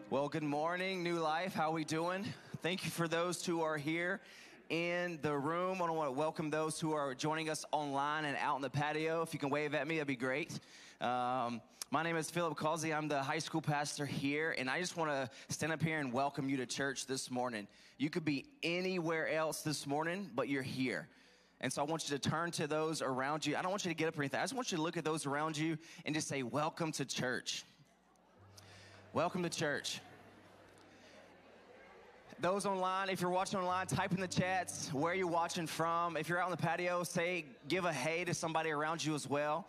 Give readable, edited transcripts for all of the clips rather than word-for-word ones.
Well, good morning, New Life. How are we doing? Thank you for those who are here in the room. I want to welcome those who are joining us online and out in the patio. If you can wave at me, that'd be great. My name is Philip Causey. I'm the high school pastor here, and I just want to stand up here and welcome you to church this morning. You could be anywhere else this morning, but you're here. And so I want you to turn to those around you. I don't want you to get up or anything. I just want you to look at those around you and just say, welcome to church. Welcome to church. Those online, if you're watching online, type in the chats where you're watching from. If you're out on the patio, give a hey to somebody around you as well.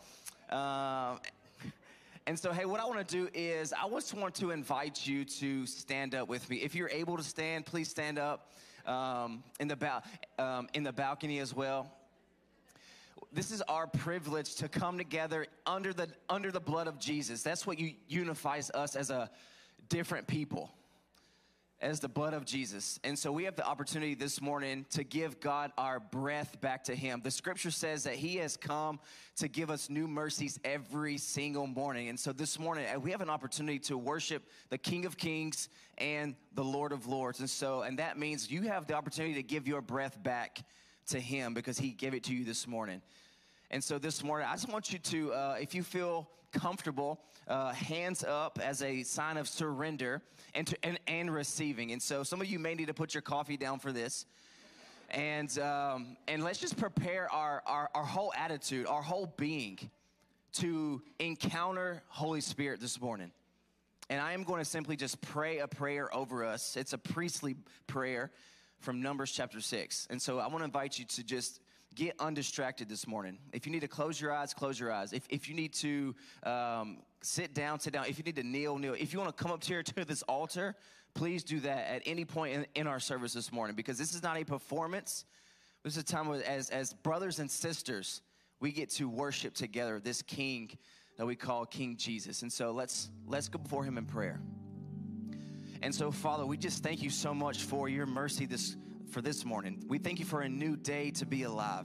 And so, hey, what I want to do is I just want to invite you to stand up with me. If you're able to stand, please stand up in the balcony as well. This is our privilege to come together under the blood of Jesus. That's what unifies us as a different people, as the blood of Jesus. And so we have the opportunity this morning to give God our breath back to him. The scripture says that he has come to give us new mercies every single morning. And so this morning we have an opportunity to worship the King of Kings and the Lord of Lords. And that means you have the opportunity to give your breath back to him because he gave it to you this morning. And so this morning, I just want you to, if you feel comfortable, hands up as a sign of surrender and receiving. And so some of you may need to put your coffee down for this. And let's just prepare our whole attitude, our whole being to encounter Holy Spirit this morning. And I am going to simply just pray a prayer over us. It's a priestly prayer from Numbers chapter 6. And so I want to invite you to just get undistracted this morning. If you need to close your eyes, close your eyes. If you need to sit down, sit down. If you need to kneel, kneel. If you want to come up here to this altar, please do that at any point in our service this morning, because this is not a performance. This is a time where, as brothers and sisters, we get to worship together this King that we call King Jesus. And so let's go before him in prayer. And so, Father, we just thank you so much for your mercy for this morning. We thank you for a new day to be alive.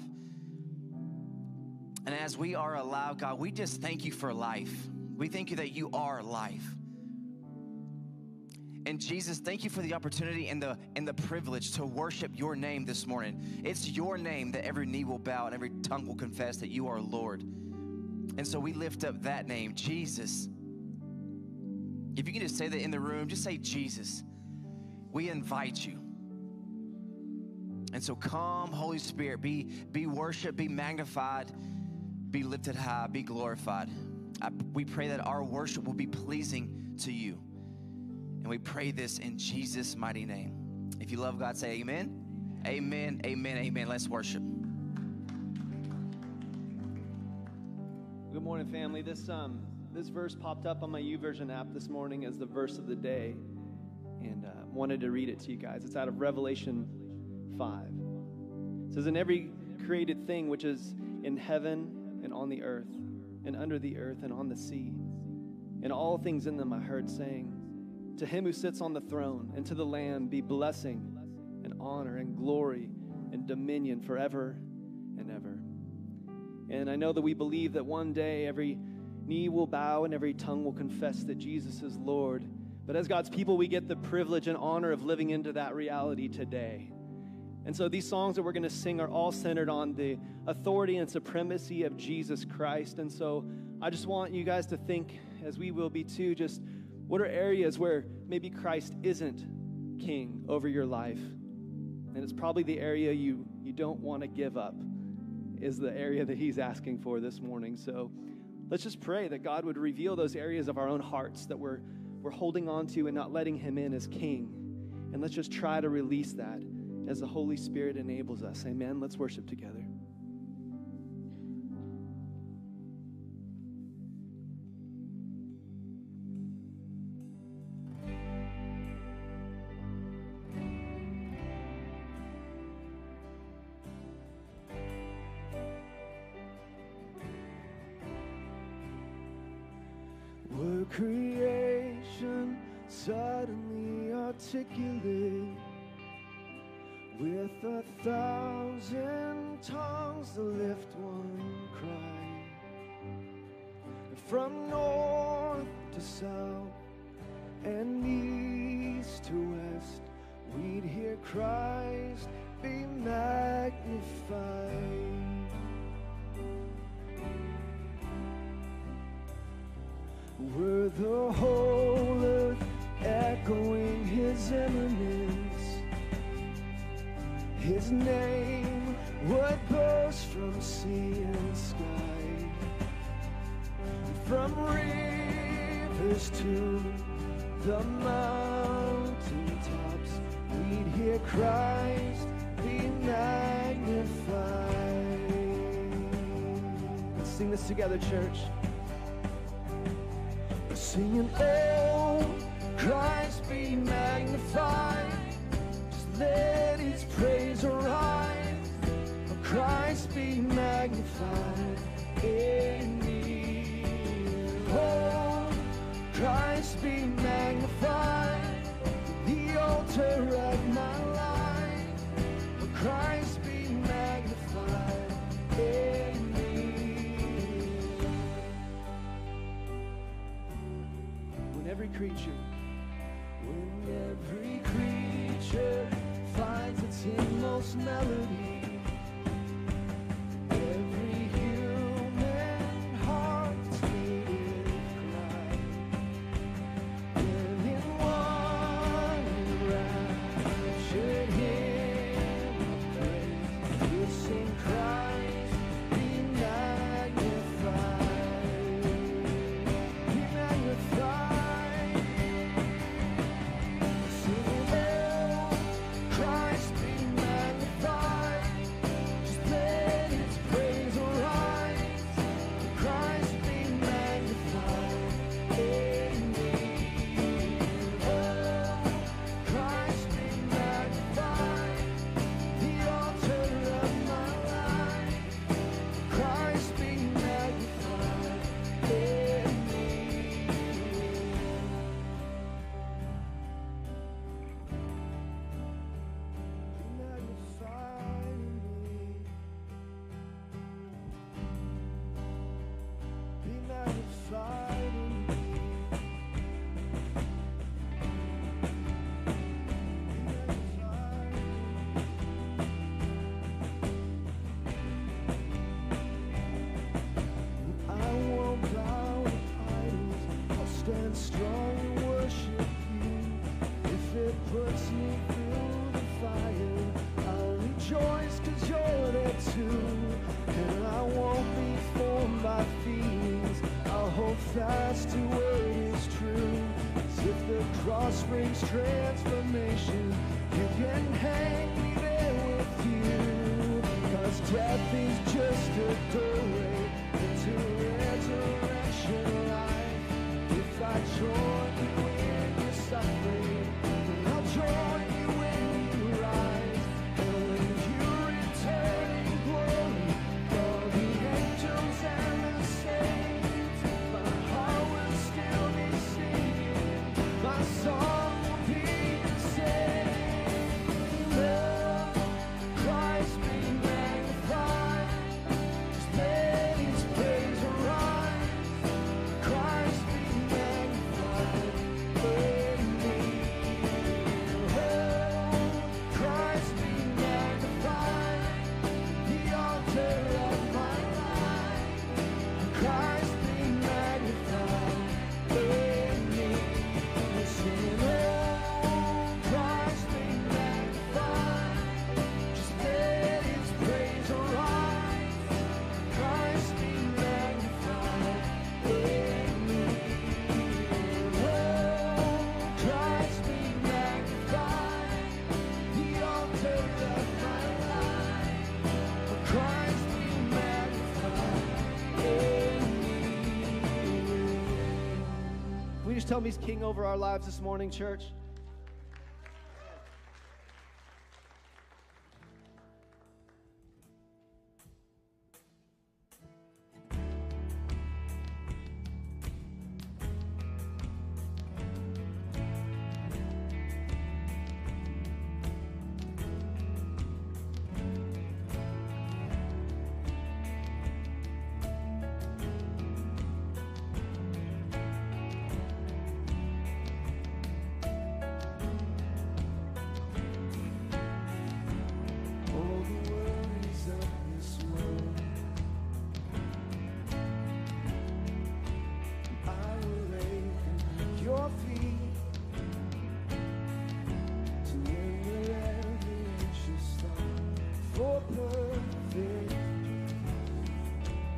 And as we are alive, God, we just thank you for life. We thank you that you are life. And Jesus, thank you for the opportunity and the privilege to worship your name this morning. It's your name that every knee will bow and every tongue will confess that you are Lord. And so we lift up that name, Jesus. If you can just say that in the room, just say Jesus. We invite you. And so come, Holy Spirit, be worshiped, be magnified, be lifted high, be glorified. We pray that our worship will be pleasing to you. And we pray this in Jesus' mighty name. If you love God, say amen. Amen, amen, amen. Let's worship. Good morning, family. This verse popped up on my YouVersion app this morning as the verse of the day, and wanted to read it to you guys. It's out of Revelation 5. It says, "In every created thing which is in heaven and on the earth and under the earth and on the sea, and all things in them I heard saying, to him who sits on the throne and to the Lamb be blessing and honor and glory and dominion forever and ever." And I know that we believe that one day every knee will bow and every tongue will confess that Jesus is Lord. But as God's people, we get the privilege and honor of living into that reality today. And so these songs that we're going to sing are all centered on the authority and supremacy of Jesus Christ. And so I just want you guys to think, as we will be too, just what are areas where maybe Christ isn't king over your life? And it's probably the area you don't want to give up is the area that he's asking for this morning. So let's just pray that God would reveal those areas of our own hearts that we're holding on to and not letting him in as king. And let's just try to release that as the Holy Spirit enables us. Amen. Let's worship together. Were creation suddenly articulate with 1,000 tongues to lift one cry, from north to south and east we'd hear Christ be magnified. Were the whole earth echoing his eminence, his name would boast from sea and sky, from rivers to the mountaintops, we'd hear Christ be magnified. Let's sing this together, church. Singing, oh, Christ be magnified. Just let his praise arise. Oh, Christ be magnified in me. Oh, Christ be magnified. The altar of my life. Oh, Christ be magnified in me. Every creature, when every creature finds its inmost melody, every human heart's native cry, and in one enraptured hymn of praise, we'll sing Christ be magnified, be magnified. Strong and worship you. If it puts me through the fire, I'll rejoice 'cause you're there too. And I won't be formed by feelings, I'll hold fast to what is true. 'Cause if the cross brings transformation, you can hang me there with you. 'Cause death is just a doorway into resurrection life. If I join you in your suffering, then I'll join you when you rise. And when you return in glory, all the angels and the saints, my heart will still be singing, my song will be the same. Love, Christ be magnified. Just let his praise arise. Christ be magnified in me. Oh, Christ be magnified. The altar of my life. Christ be magnified in me. Sing, oh, Christ be magnified. Just let his praise arise. Christ be magnified in me. Oh, Christ be magnified. The altar of my life. Christ be magnified in me. We just tell him he's king over our lives this morning, church.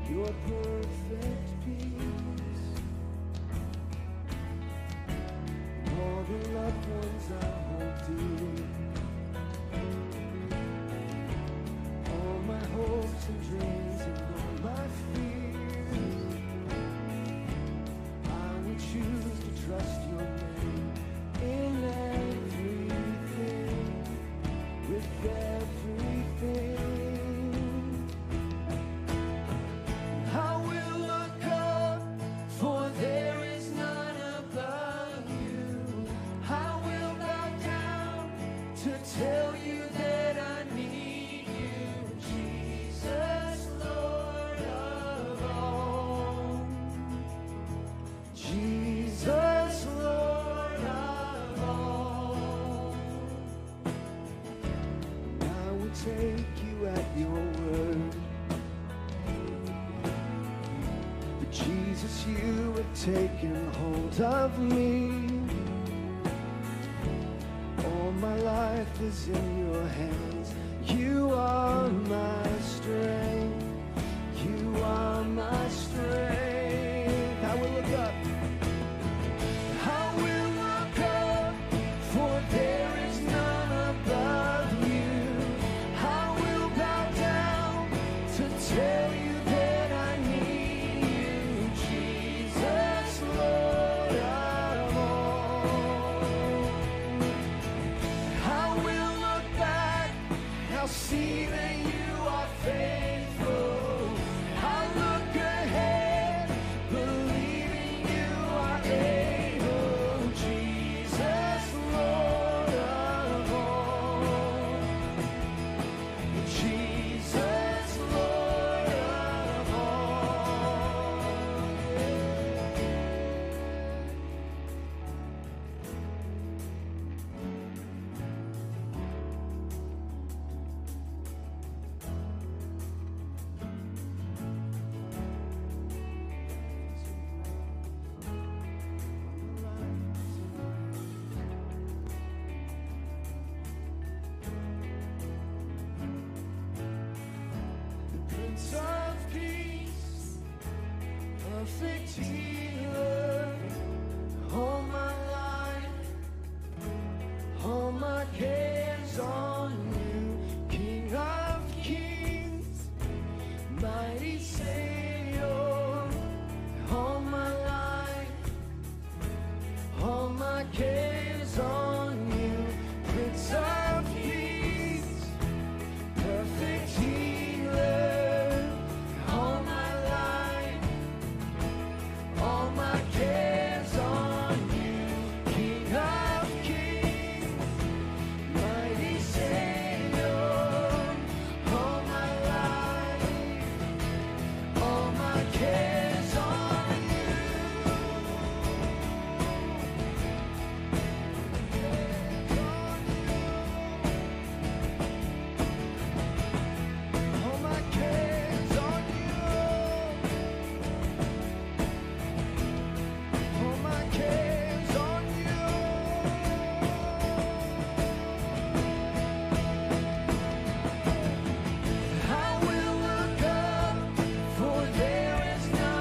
your perfect peace. All the loved ones I hold dear, all my hopes and dreams and all my fears, I would choose to trust your name in everything, with everything. I will look up, for there is none above you. I will bow down to tell you that I need you, Jesus, Lord of all. Jesus, Lord of all. I will take you at your word. But Jesus, you have taken hold of me. All my life is in your hands. You are my strength. You are my strength. I will look up. I will look up, for there is none above you. I will bow down to tell you that I need you, Jesus, Lord of all. I will look back, I'll see that you are faithful. I look ahead, believing you are able, Jesus, Lord of all. Jesus, Lord of all. The Prince of Peace, perfect healer, all my life, all my cares on you, King of Kings, mighty Savior, all my life, all my cares on you, Prince of Peace, perfect healer, all my life, all my cares on you, King of Kings, mighty Savior, all my life, all my cares on you. All my cares on you. All my cares on you. I will look up, for there is none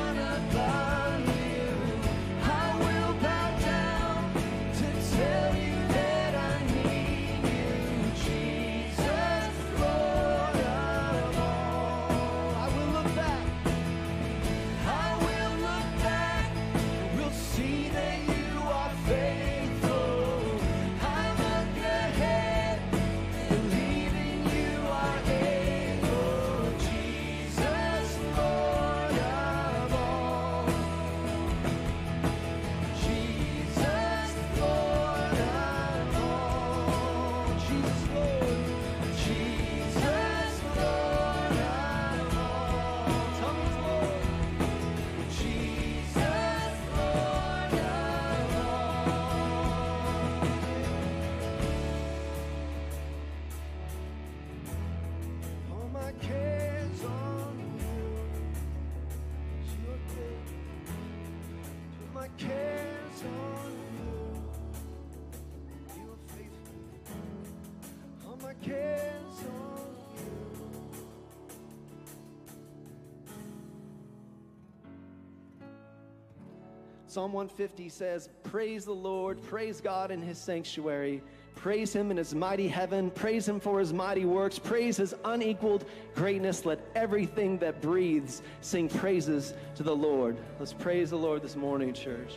Psalm 150 says, praise the Lord, praise God in his sanctuary, praise him in his mighty heaven, praise him for his mighty works, praise his unequaled greatness. Let everything that breathes sing praises to the Lord. Let's praise the Lord this morning, church.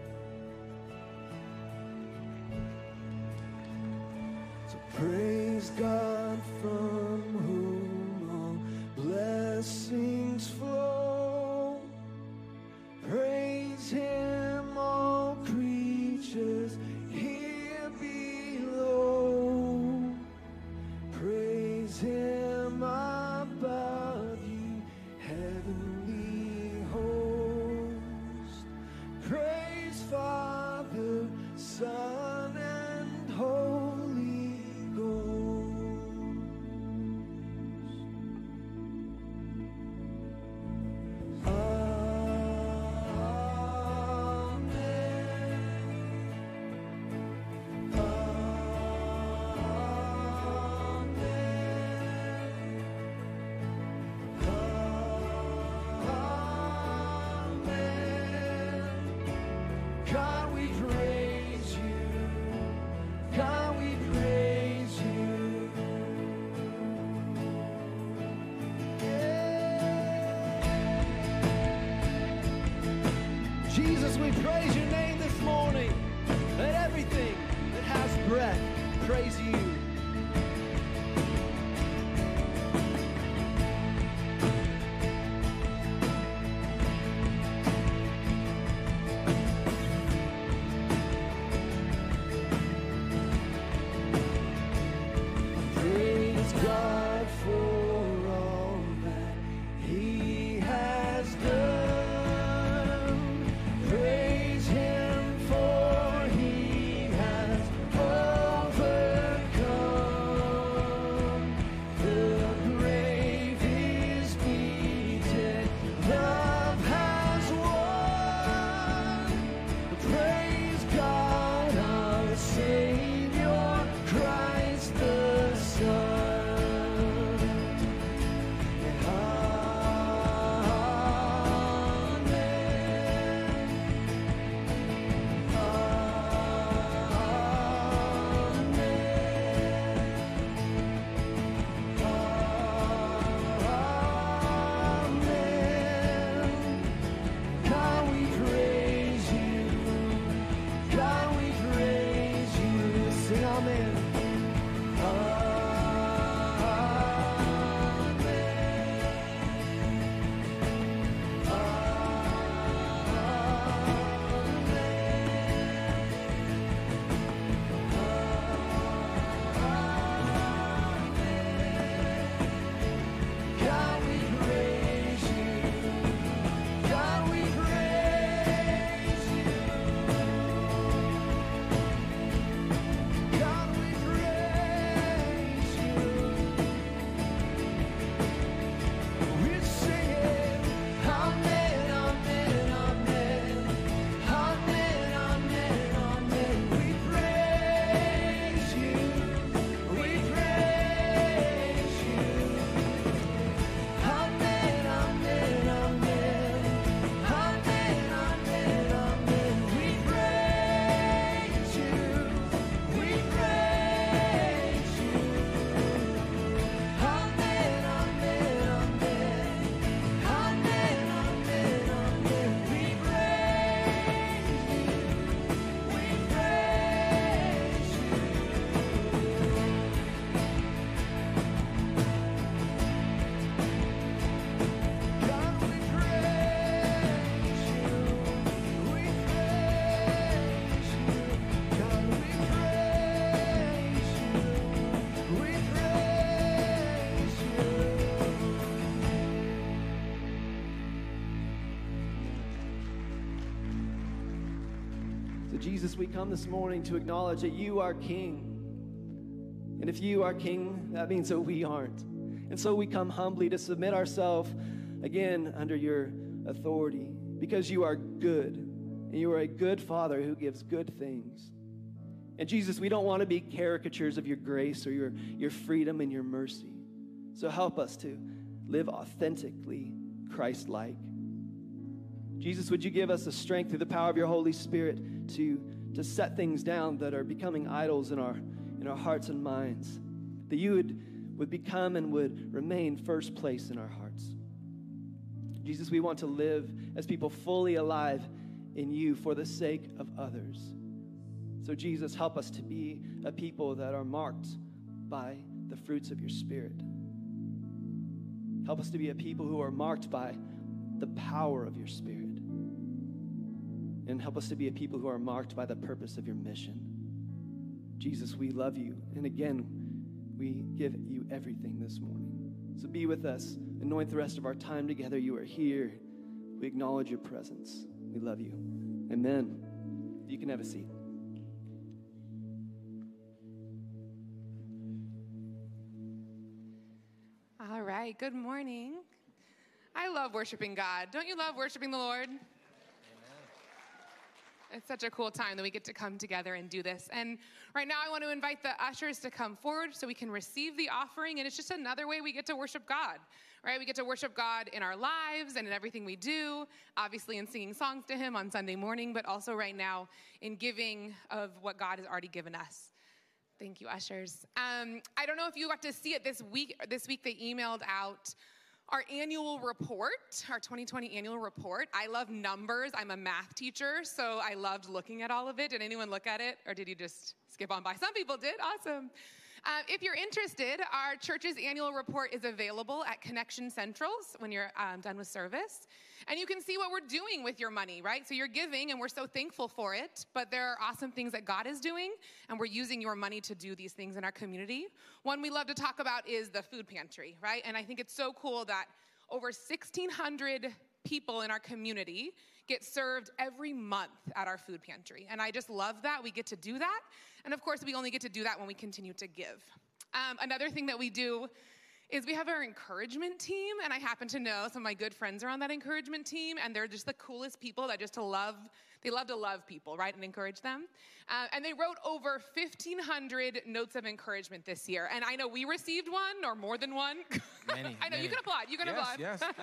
So praise God from whom all blessings flow. Praise him, all creatures here below. Praise him above, you heavenly host. Praise Father, Son, and Holy Ghost. God, we praise you. God, we praise you. Yeah. Jesus, we praise your name this morning. Let everything that has breath praise you. Praise God for all that he has done. Praise him for he has overcome. The grave is beaten, love has won. Praise God our Savior, Christ the Son. God, we praise you. God, we praise you. Sing amen. God, we praise you. God, we praise you. God, we praise you. We sing it. Amen, amen, amen. Amen, amen, amen. We praise you. We praise you. Amen, amen, amen. Amen, amen, amen. We praise you. We praise you. Amen, amen, amen. Amen, amen, amen. We praise you. We praise you. God, we praise you. We praise you. God, we praise you. We praise you. So Jesus, we come this morning to acknowledge that you are King. And if you are King, that means that we aren't. And so we come humbly to submit ourselves again under your authority because you are good. And you are a good Father who gives good things. And Jesus, we don't want to be caricatures of your grace or your freedom and your mercy. So help us to live authentically Christ-like. Jesus, would you give us the strength through the power of your Holy Spirit to set things down that are becoming idols in our hearts and minds, that you would become and would remain first place in our hearts. Jesus, we want to live as people fully alive in you for the sake of others. So Jesus, help us to be a people that are marked by the fruits of your Spirit. Help us to be a people who are marked by the power of your Spirit. And help us to be a people who are marked by the purpose of your mission. Jesus, we love you. And again, we give you everything this morning. So be with us. Anoint the rest of our time together. You are here. We acknowledge your presence. We love you. Amen. You can have a seat. All right, good morning. I love worshiping God. Don't you love worshiping the Lord? Amen. It's such a cool time that we get to come together and do this. And right now I want to invite the ushers to come forward so we can receive the offering. And it's just another way we get to worship God, right? We get to worship God in our lives and in everything we do, obviously in singing songs to him on Sunday morning, but also right now in giving of what God has already given us. Thank you, ushers. I don't know if you got to see it this week. This week they emailed out our annual report, our 2020 annual report. I love numbers. I'm a math teacher, so I loved looking at all of it. Did anyone look at it, or did you just skip on by? Some people did. Awesome. If you're interested, our church's annual report is available at Connection Centrals when you're done with service. And you can see what we're doing with your money, right? So you're giving, and we're so thankful for it. But there are awesome things that God is doing, and we're using your money to do these things in our community. One we love to talk about is the food pantry, right? And I think it's so cool that over 1,600 people in our community get served every month at our food pantry. And I just love that we get to do that. And of course, we only get to do that when we continue to give. Another thing that we do is we have our encouragement team, and I happen to know some of my good friends are on that encouragement team, and they're just the coolest people that they love to love people, right, and encourage them. And they wrote over 1,500 notes of encouragement this year. And I know we received one or more than one. Many. I know, you can applaud. You can applaud. Yes, please.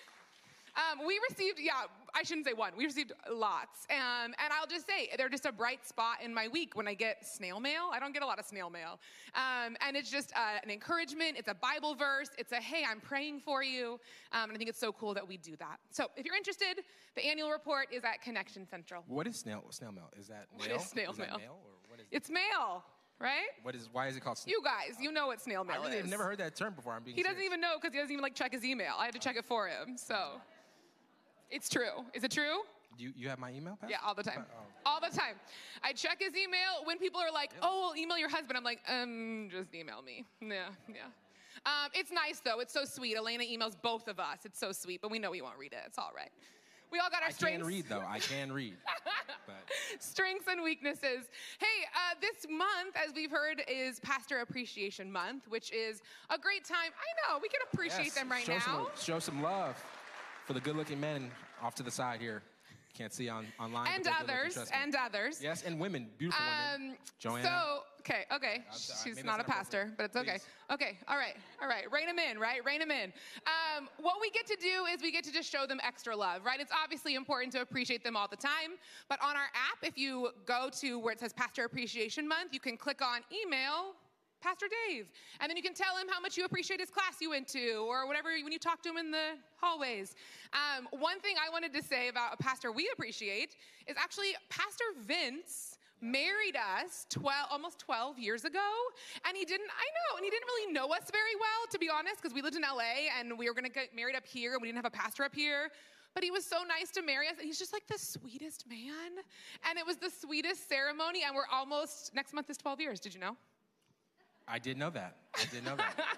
We received, I shouldn't say one. We received lots. And I'll just say, they're just a bright spot in my week when I get snail mail. I don't get a lot of snail mail. And it's just an encouragement. It's a Bible verse. It's a, hey, I'm praying for you. And I think it's so cool that we do that. So if you're interested, the annual report is at Connection Central. What is snail mail? Is that mail? What is snail mail? That mail, or what is it's mail, right? Why is it called snail? You guys, you know what snail mail I really is. have never heard that term before. He doesn't even know because he doesn't even check his email. I had to check it for him, so. It's true. Is it true? You have my email, Pastor? Yeah, all the time. All the time. I check his email when people are like, oh, well, email your husband. I'm like, just email me. Yeah. It's nice, though. It's so sweet. Elena emails both of us. It's so sweet, but we know he won't read it. It's all right. We all got our strengths. I can read, though. I can read. But. Strengths and weaknesses. Hey, this month, as we've heard, is Pastor Appreciation Month, which is a great time. I know. We can appreciate them right now. Show some love for the good-looking men off to the side here. Can't see online. And others. Yes, and women, beautiful women. Joanna. So, okay. She's not a pastor, but it's okay. Please. Okay, all right. Rein them in, right? Rein them in. What we get to do is we get to just show them extra love, right? It's obviously important to appreciate them all the time, but on our app, if you go to where it says Pastor Appreciation Month, you can click on email Pastor Dave. And then you can tell him how much you appreciate his class you went to or whatever when you talk to him in the hallways. One thing I wanted to say about a pastor we appreciate is actually Pastor Vince married us almost 12 years ago. And he didn't really know us very well, to be honest, because we lived in LA and we were going to get married up here and we didn't have a pastor up here. But he was so nice to marry us, and he's just like the sweetest man. And it was the sweetest ceremony, and next month is 12 years. Did you know? I did know that. I did.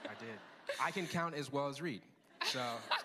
I can count as well as read. So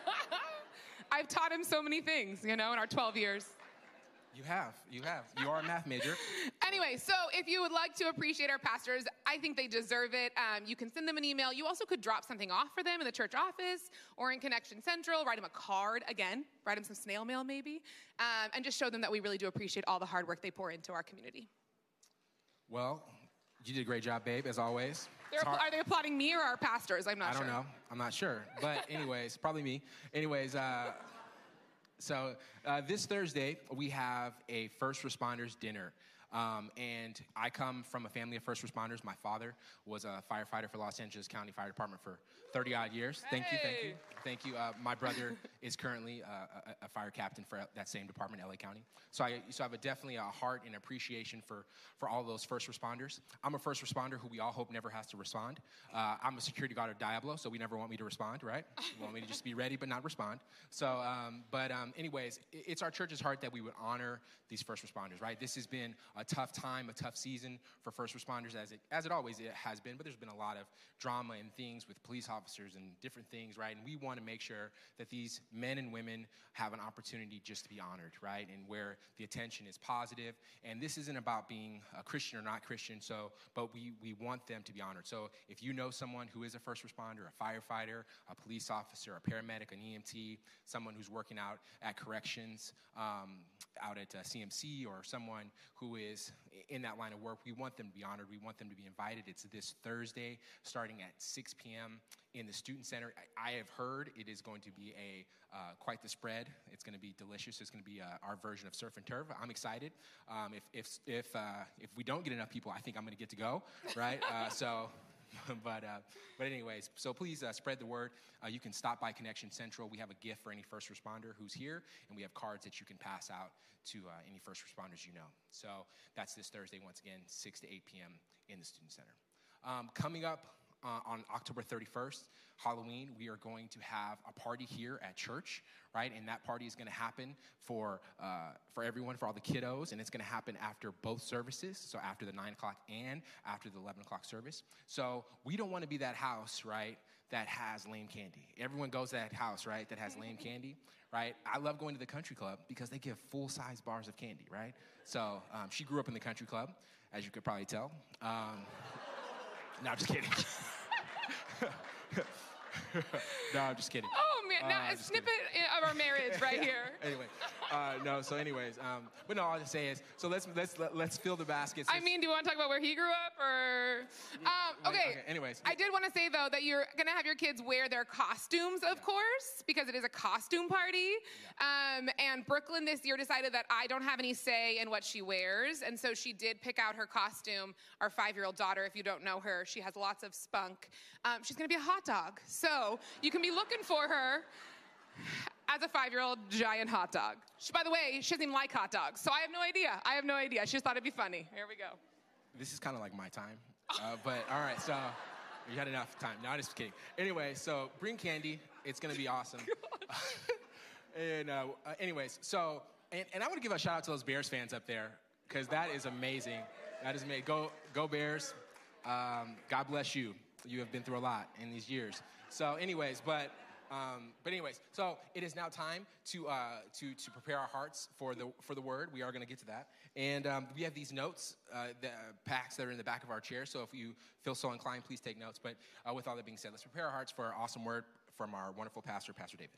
I've taught him so many things, in our 12 years. You have. You are a math major. Anyway, so if you would like to appreciate our pastors, I think they deserve it. You can send them an email. You also could drop something off for them in the church office or in Connection Central. Write them a card, again. Write them some snail mail, maybe. And just show them that we really do appreciate all the hard work they pour into our community. Well, you did a great job, babe, as always. Are they applauding me or our pastors? I'm not sure. I don't know. I'm not sure. But anyways, probably me. Anyways, So this Thursday, we have a first responders dinner. And I come from a family of first responders. My father was a firefighter for Los Angeles County Fire Department for 30-odd years. Thank you. My brother is currently a fire captain for that same department, LA County. So I have definitely a heart and appreciation for all those first responders. I'm a first responder who we all hope never has to respond. I'm a security guard of Diablo, so we never want me to respond, right? We want me to just be ready but not respond. So, anyways, it's our church's heart that we would honor these first responders, right? This has been a tough time, a tough season for first responders, as it always has been, but there's been a lot of drama and things with police officers and different things, right? And we want to make sure that these men and women have an opportunity just to be honored, right? And where the attention is positive. And this isn't about being a Christian or not Christian, but we want them to be honored. So if you know someone who is a first responder, a firefighter, a police officer, a paramedic, an EMT, someone who's working out at corrections, out at CMC, or someone who is in that line of work, we want them to be honored. We want them to be invited. It's this Thursday, starting at 6 p.m. in the Student Center. I have heard it is going to be quite the spread. It's going to be delicious. It's going to be our version of surf and turf. I'm excited. If we don't get enough people, I think I'm going to get to go, right? But anyways, so please spread the word. You can stop by Connection Central. We have a gift for any first responder who's here, and we have cards that you can pass out to any first responders you know. So that's this Thursday, once again, 6 to 8 p.m. in the Student Center. Coming up on October 31st, Halloween, we are going to have a party here at church, right? And that party is going to happen for everyone, for all the kiddos, and it's going to happen after both services, so after the 9 o'clock and after the 11 o'clock service. So we don't want to be that house, right, that has lame candy. Everyone goes to that house, right, that has lame candy, right? I love going to the country club because they give full-size bars of candy, right? So she grew up in the country club, as you could probably tell. No, I'm just kidding. No, I'm just kidding. Oh, man, now a snippet of our marriage right here. Anyway, but no, all I'll just say is, so let's fill the baskets. I mean, do you want to talk about where he grew up, or? Okay. Anyways. I did want to say, though, that you're going to have your kids wear their costumes, of course, because it is a costume party. And Brooklyn this year decided that I don't have any say in what she wears, and so she did pick out her costume. Our 5-year-old daughter, if you don't know her, she has lots of spunk. She's going to be a hot dog, so you can be looking for her as a 5-year-old giant hot dog. By the way, she doesn't even like hot dogs, so I have no idea. She just thought it'd be funny. Here we go. This is kind of like my time, but all right, so you had enough time. No, I'm just kidding. Anyway, so bring candy. It's going to be awesome. And anyways, so, and I want to give a shout out to those Bears fans up there, because that is amazing. That is amazing. Go Bears. God bless you. You have been through a lot in these years. So anyways, but anyways, so it is now time to prepare our hearts for the word. We are going to get to that, and we have these notes, the packs that are in the back of our chair. So if you feel so inclined, please take notes. But with all that being said, let's prepare our hearts for our awesome word from our wonderful pastor, Pastor David.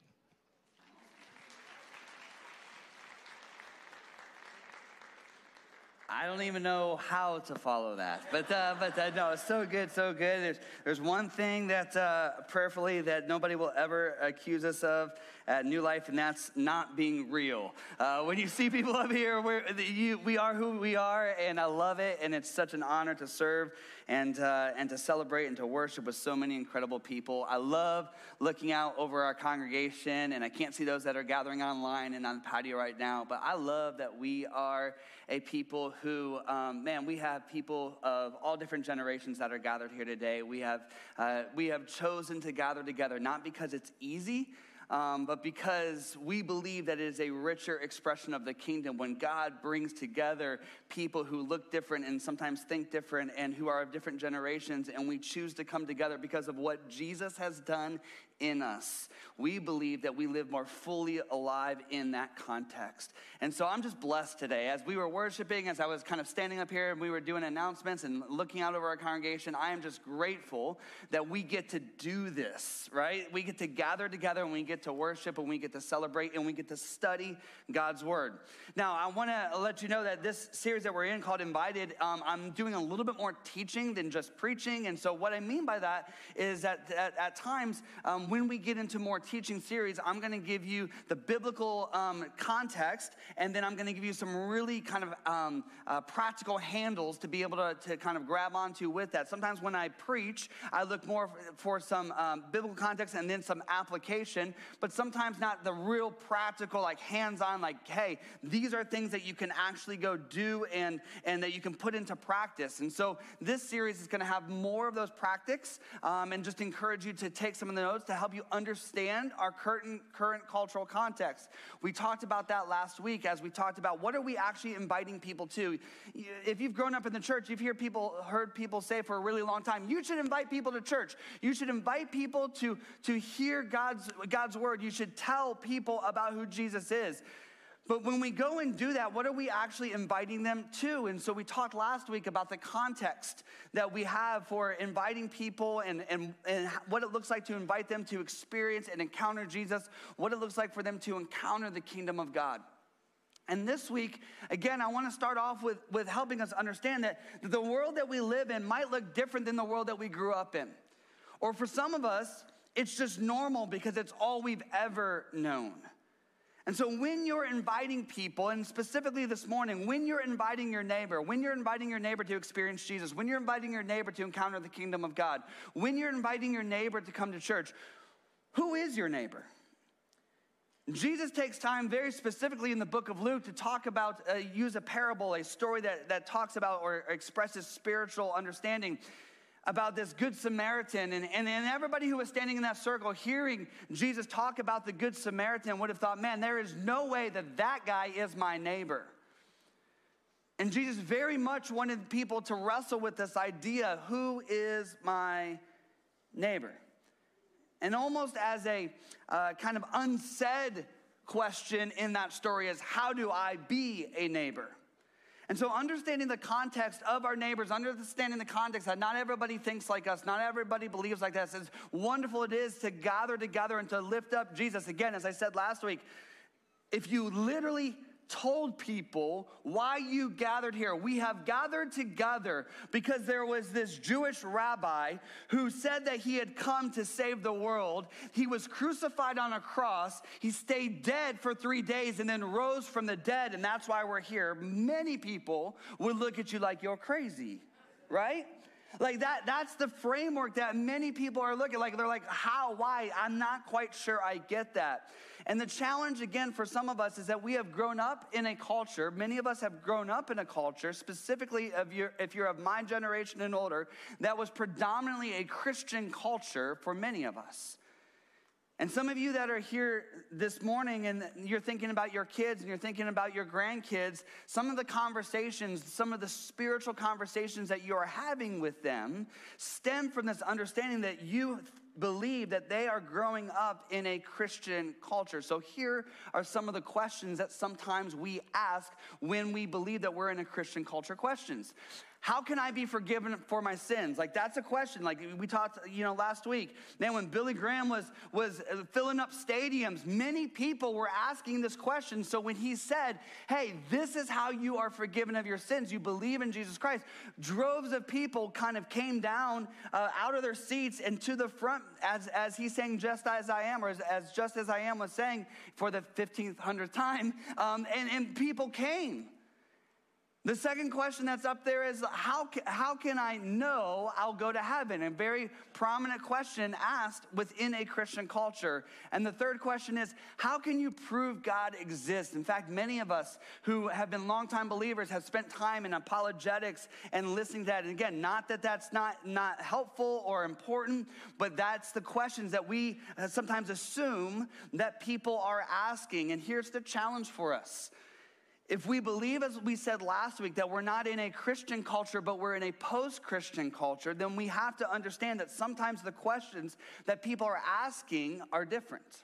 I don't even know how to follow that, but no, it's so good, so good. There's one thing that prayerfully that nobody will ever accuse us of at New Life, and that's not being real. When you see people up here, we are who we are, and I love it, and it's such an honor to serve and to celebrate and to worship with so many incredible people. I love looking out over our congregation, and I can't see those that are gathering online and on the patio right now, but I love that we are a people who, we have people of all different generations that are gathered here today. We have chosen to gather together, not because it's easy, but because we believe that it is a richer expression of the kingdom when God brings together people who look different and sometimes think different and who are of different generations, and we choose to come together because of what Jesus has done in us. We believe that we live more fully alive in that context. And so I'm just blessed today. As we were worshiping, as I was kind of standing up here and we were doing announcements and looking out over our congregation, I am just grateful that we get to do this, right? We get to gather together and we get to worship and we get to celebrate and we get to study God's word. Now, I want to let you know that this series that we're in called Invited, I'm doing a little bit more teaching than just preaching. And so what I mean by that is that at times when we get into more teaching series, I'm going to give you the biblical context, and then I'm going to give you some really kind of practical handles to be able to kind of grab onto with that. Sometimes when I preach, I look more for some biblical context and then some application, but sometimes not the real practical, like hands-on, like, hey, these are things that you can actually go do and that you can put into practice. And so this series is going to have more of those practices, and just encourage you to take some of the notes to help you understand our current cultural context. We talked about that last week as we talked about what are we actually inviting people to. If you've grown up in the church, you've heard people say for a really long time, you should invite people to church. You should invite people to hear God's word. You should tell people about who Jesus is. But when we go and do that, what are we actually inviting them to? And so we talked last week about the context that we have for inviting people and what it looks like to invite them to experience and encounter Jesus, what it looks like for them to encounter the kingdom of God. And this week, again, I want to start off with helping us understand that the world that we live in might look different than the world that we grew up in. Or for some of us, it's just normal because it's all we've ever known. And so when you're inviting people, and specifically this morning, when you're inviting your neighbor to experience Jesus, when you're inviting your neighbor to encounter the kingdom of God, when you're inviting your neighbor to come to church, who is your neighbor? Jesus takes time very specifically in the book of Luke to talk about, use a parable, a story that talks about or expresses spiritual understanding about this Good Samaritan, and everybody who was standing in that circle hearing Jesus talk about the Good Samaritan would have thought, man, there is no way that guy is my neighbor. And Jesus very much wanted people to wrestle with this idea, who is my neighbor? And almost as a kind of unsaid question in that story is, how do I be a neighbor? And so understanding the context of our neighbors, understanding the context that not everybody thinks like us, not everybody believes like us, as wonderful it is to gather together and to lift up Jesus. Again, as I said last week, if you literally told people why you gathered here, we have gathered together because there was this Jewish rabbi who said that he had come to save the world. He was crucified on a cross. He stayed dead for 3 days and then rose from the dead, and that's why we're here. Many people would look at you like you're crazy, right? Like that's the framework that many people are looking like. They're like, how, why? I'm not quite sure I get that. And the challenge, again, for some of us is that we have grown up in a culture. Many of us have grown up in a culture, specifically if you're of my generation and older, that was predominantly a Christian culture for many of us. And some of you that are here this morning and you're thinking about your kids and you're thinking about your grandkids, some of the conversations, some of the spiritual conversations that you are having with them stem from this understanding that you believe that they are growing up in a Christian culture. So here are some of the questions that sometimes we ask when we believe that we're in a Christian culture. Questions. How can I be forgiven for my sins? Like, that's a question. Like we talked, last week. Man, when Billy Graham was filling up stadiums, many people were asking this question. So when he said, hey, this is how you are forgiven of your sins, you believe in Jesus Christ, droves of people kind of came down out of their seats and to the front as he sang Just As I Am, or as Just As I Am was saying for the 1,500th time, and people came. The second question that's up there is, how can I know I'll go to heaven? A very prominent question asked within a Christian culture. And the third question is, how can you prove God exists? In fact, many of us who have been longtime believers have spent time in apologetics and listening to that. And again, not that that's not helpful or important, but that's the questions that we sometimes assume that people are asking. And here's the challenge for us. If we believe, as we said last week, that we're not in a Christian culture, but we're in a post-Christian culture, then we have to understand that sometimes the questions that people are asking are different.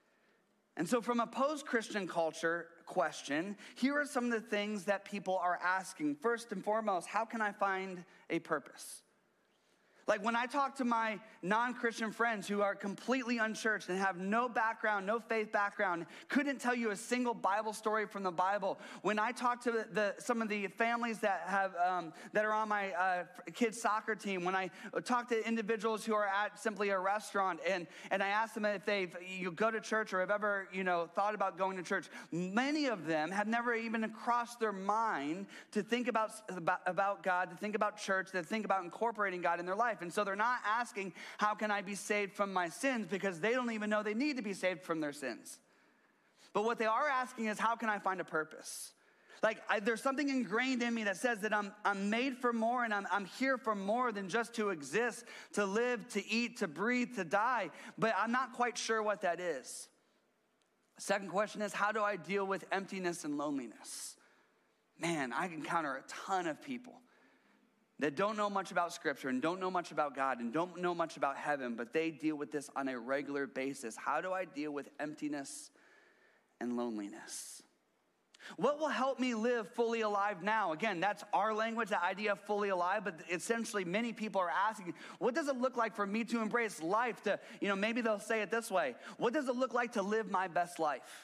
And so from a post-Christian culture question, here are some of the things that people are asking. First and foremost, how can I find a purpose? Like when I talk to my non-Christian friends who are completely unchurched and have no background, no faith background, couldn't tell you a single Bible story from the Bible. When I talk to some of the families that have that are on my kids' soccer team, when I talk to individuals who are at simply a restaurant, and I ask them if you go to church or have ever thought about going to church, many of them have never even crossed their mind to think about God, to think about church, to think about incorporating God in their life. And so they're not asking, how can I be saved from my sins? Because they don't even know they need to be saved from their sins. But what they are asking is, how can I find a purpose? Like there's something ingrained in me that says that I'm made for more, and I'm here for more than just to exist, to live, to eat, to breathe, to die. But I'm not quite sure what that is. Second question is, how do I deal with emptiness and loneliness? Man, I encounter a ton of people that don't know much about Scripture and don't know much about God and don't know much about heaven, but they deal with this on a regular basis. How do I deal with emptiness and loneliness? What will help me live fully alive now? Again, that's our language, the idea of fully alive, but essentially many people are asking, what does it look like for me to embrace life? To, maybe they'll say it this way: what does it look like to live my best life?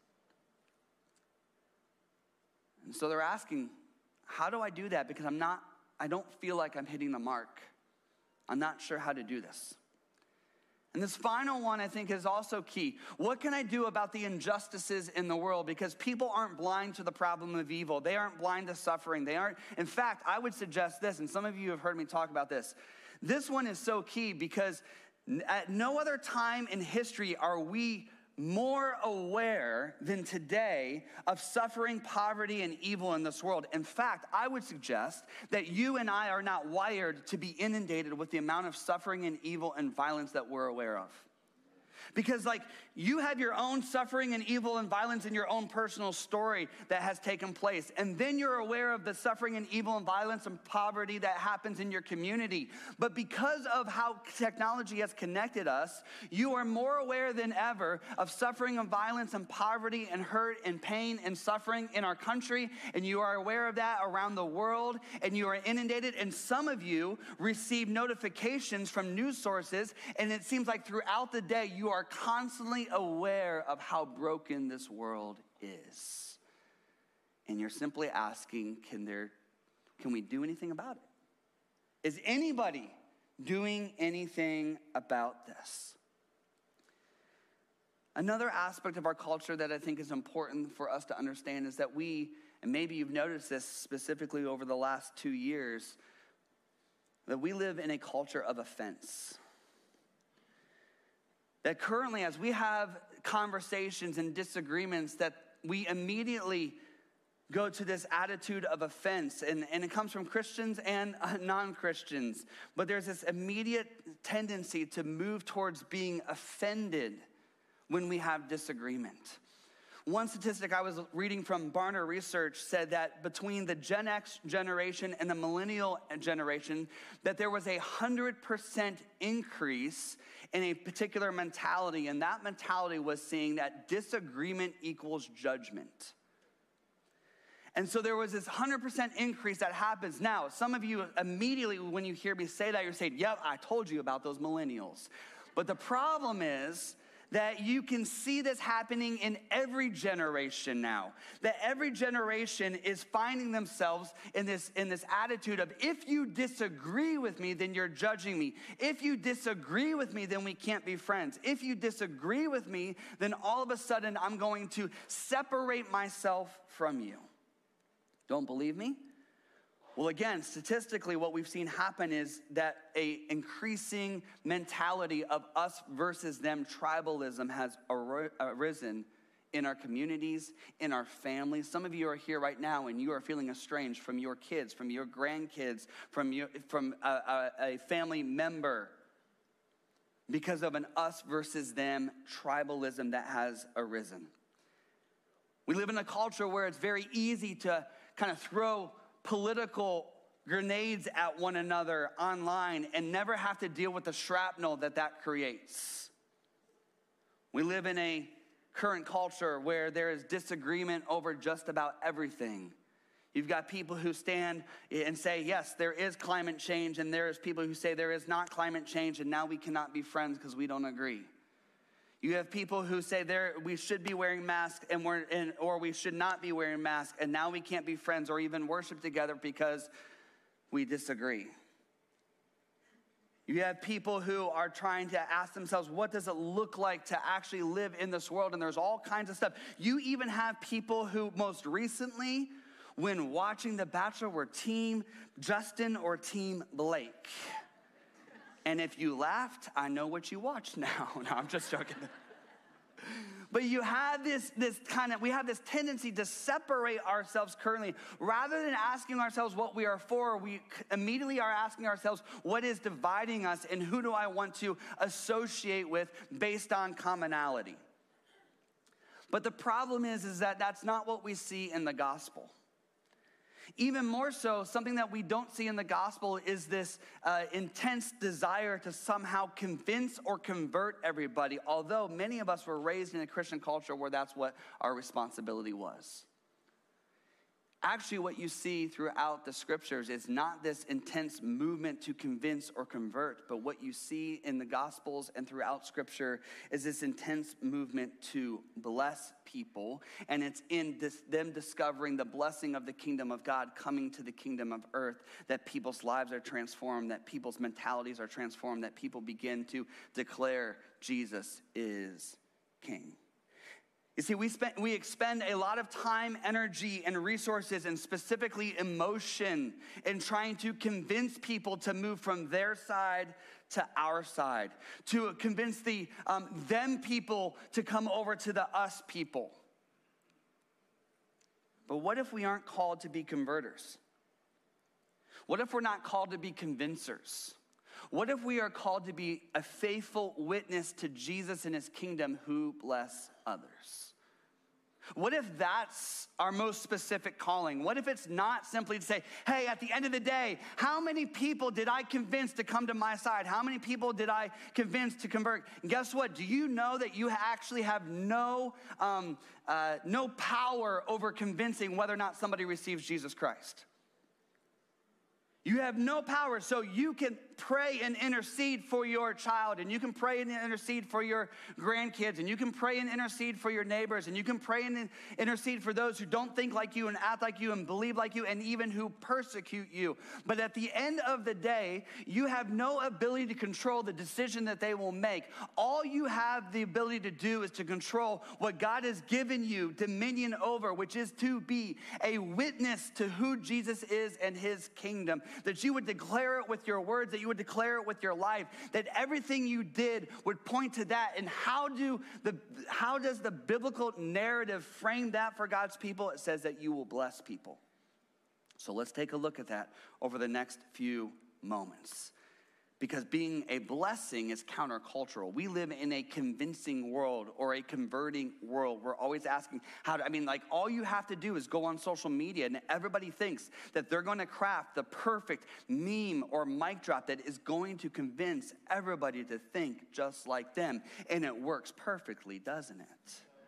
And so they're asking, how do I do that? Because I don't feel like I'm hitting the mark. I'm not sure how to do this. And this final one, I think, is also key. What can I do about the injustices in the world? Because people aren't blind to the problem of evil. They aren't blind to suffering. In fact, I would suggest this, and some of you have heard me talk about this. This one is so key because at no other time in history are we more aware than today of suffering, poverty, and evil in this world. In fact, I would suggest that you and I are not wired to be inundated with the amount of suffering and evil and violence that we're aware of. Because you have your own suffering and evil and violence in your own personal story that has taken place. And then you're aware of the suffering and evil and violence and poverty that happens in your community. But because of how technology has connected us, you are more aware than ever of suffering and violence and poverty and hurt and pain and suffering in our country. And you are aware of that around the world. And you are inundated. And some of you receive notifications from news sources. And it seems like throughout the day, you are constantly aware of how broken this world is. And you're simply asking, can we do anything about it? Is anybody doing anything about this? Another aspect of our culture that I think is important for us to understand is that and maybe you've noticed this specifically over the last 2 years, that we live in a culture of offense. That currently, as we have conversations and disagreements, that we immediately go to this attitude of offense. And it comes from Christians and non-Christians. But there's this immediate tendency to move towards being offended when we have disagreement. One statistic I was reading from Barna Research said that between the Gen X generation and the millennial generation, that there was 100% increase in a particular mentality, and that mentality was seeing that disagreement equals judgment. And so there was this 100% increase that happens. Now, some of you immediately, when you hear me say that, you're saying, yep, I told you about those millennials. But the problem is that you can see this happening in every generation now. That every generation is finding themselves in this attitude of, if you disagree with me, then you're judging me. If you disagree with me, then we can't be friends. If you disagree with me, then all of a sudden I'm going to separate myself from you. Don't believe me? Well, again, statistically, what we've seen happen is that an increasing mentality of us versus them tribalism has arisen in our communities, in our families. Some of you are here right now and you are feeling estranged from your kids, from your grandkids, from a family member because of an us versus them tribalism that has arisen. We live in a culture where it's very easy to kind of throw political grenades at one another online and never have to deal with the shrapnel that creates. We live in a current culture where there is disagreement over just about everything. You've got people who stand and say, yes, there is climate change, and there's people who say there is not climate change, and now we cannot be friends because we don't agree. You have people who say we should be wearing masks or we should not be wearing masks, and now we can't be friends or even worship together because we disagree. You have people who are trying to ask themselves, what does it look like to actually live in this world? And there's all kinds of stuff. You even have people who most recently, when watching The Bachelor, were Team Justin or Team Blake. And if you laughed, I know what you watched now. No, I'm just joking. But you have we have this tendency to separate ourselves currently. Rather than asking ourselves what we are for, we immediately are asking ourselves what is dividing us and who do I want to associate with based on commonality. But the problem is that that's not what we see in the gospel. Even more so, something that we don't see in the gospel is this intense desire to somehow convince or convert everybody, although many of us were raised in a Christian culture where that's what our responsibility was. Actually, what you see throughout the scriptures is not this intense movement to convince or convert, but what you see in the gospels and throughout scripture is this intense movement to bless people, and it's in them discovering the blessing of the kingdom of God coming to the kingdom of earth, that people's lives are transformed, that people's mentalities are transformed, that people begin to declare Jesus is King. You see, we expend a lot of time, energy, and resources, and specifically emotion, in trying to convince people to move from their side to our side, to convince the them people to come over to the us people. But what if we aren't called to be converters? What if we're not called to be convincers? What if we are called to be a faithful witness to Jesus and his kingdom who bless others? What if that's our most specific calling? What if it's not simply to say, hey, at the end of the day, how many people did I convince to come to my side? How many people did I convince to convert? And guess what? Do you know that you actually have no power over convincing whether or not somebody receives Jesus Christ? You have no power, so you can pray and intercede for your child, and you can pray and intercede for your grandkids, and you can pray and intercede for your neighbors, and you can pray and intercede for those who don't think like you and act like you and believe like you and even who persecute you. But at the end of the day, you have no ability to control the decision that they will make. All you have the ability to do is to control what God has given you dominion over, which is to be a witness to who Jesus is and his kingdom. That you would declare it with your words, that you would declare it with your life, that everything you did would point to that. And how does the biblical narrative frame that for God's people? It says that you will bless people. So let's take a look at that over the next few moments. Because being a blessing is countercultural. We live in a convincing world or a converting world. We're always asking all you have to do is go on social media and everybody thinks that they're going to craft the perfect meme or mic drop that is going to convince everybody to think just like them. And it works perfectly, doesn't it?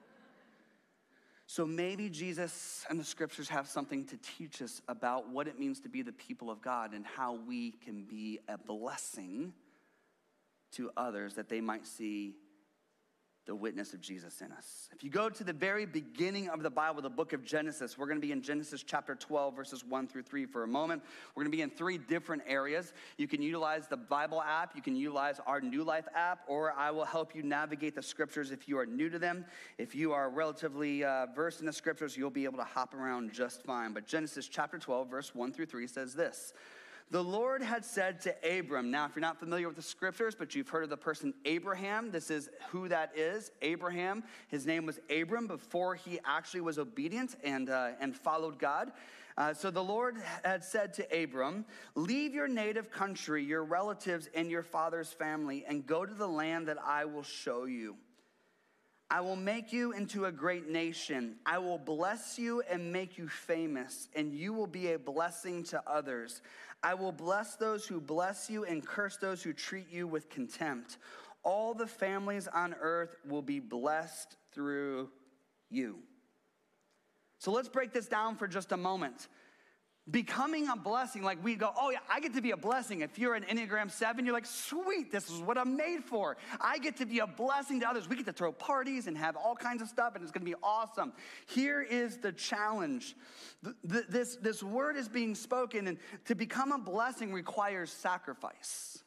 So maybe Jesus and the scriptures have something to teach us about what it means to be the people of God and how we can be a blessing to others that they might see the witness of Jesus in us. If you go to the very beginning of the Bible, the book of Genesis, we're going to be in Genesis chapter 12, verses 1 through 3 for a moment. We're going to be in 3 different areas. You can utilize the Bible app, you can utilize our New Life app, or I will help you navigate the scriptures if you are new to them. If you are relatively versed in the scriptures, you'll be able to hop around just fine. But Genesis chapter 12, verse 1 through 3 says this. The Lord had said to Abram, now if you're not familiar with the scriptures, but you've heard of the person Abraham, this is who that is. Abraham, his name was Abram before he actually was obedient and followed God. So the Lord had said to Abram, leave your native country, your relatives, and your father's family, and go to the land that I will show you. I will make you into a great nation. I will bless you and make you famous, and you will be a blessing to others. I will bless those who bless you and curse those who treat you with contempt. All the families on earth will be blessed through you. So let's break this down for just a moment. becoming a blessing, like we go, oh yeah, I get to be a blessing. If you're an Enneagram 7, you're like, sweet, this is what I'm made for. I get to be a blessing to others. We get to throw parties and have all kinds of stuff, and it's going to be awesome. Here is the challenge. This word is being spoken, and to become a blessing requires sacrifice.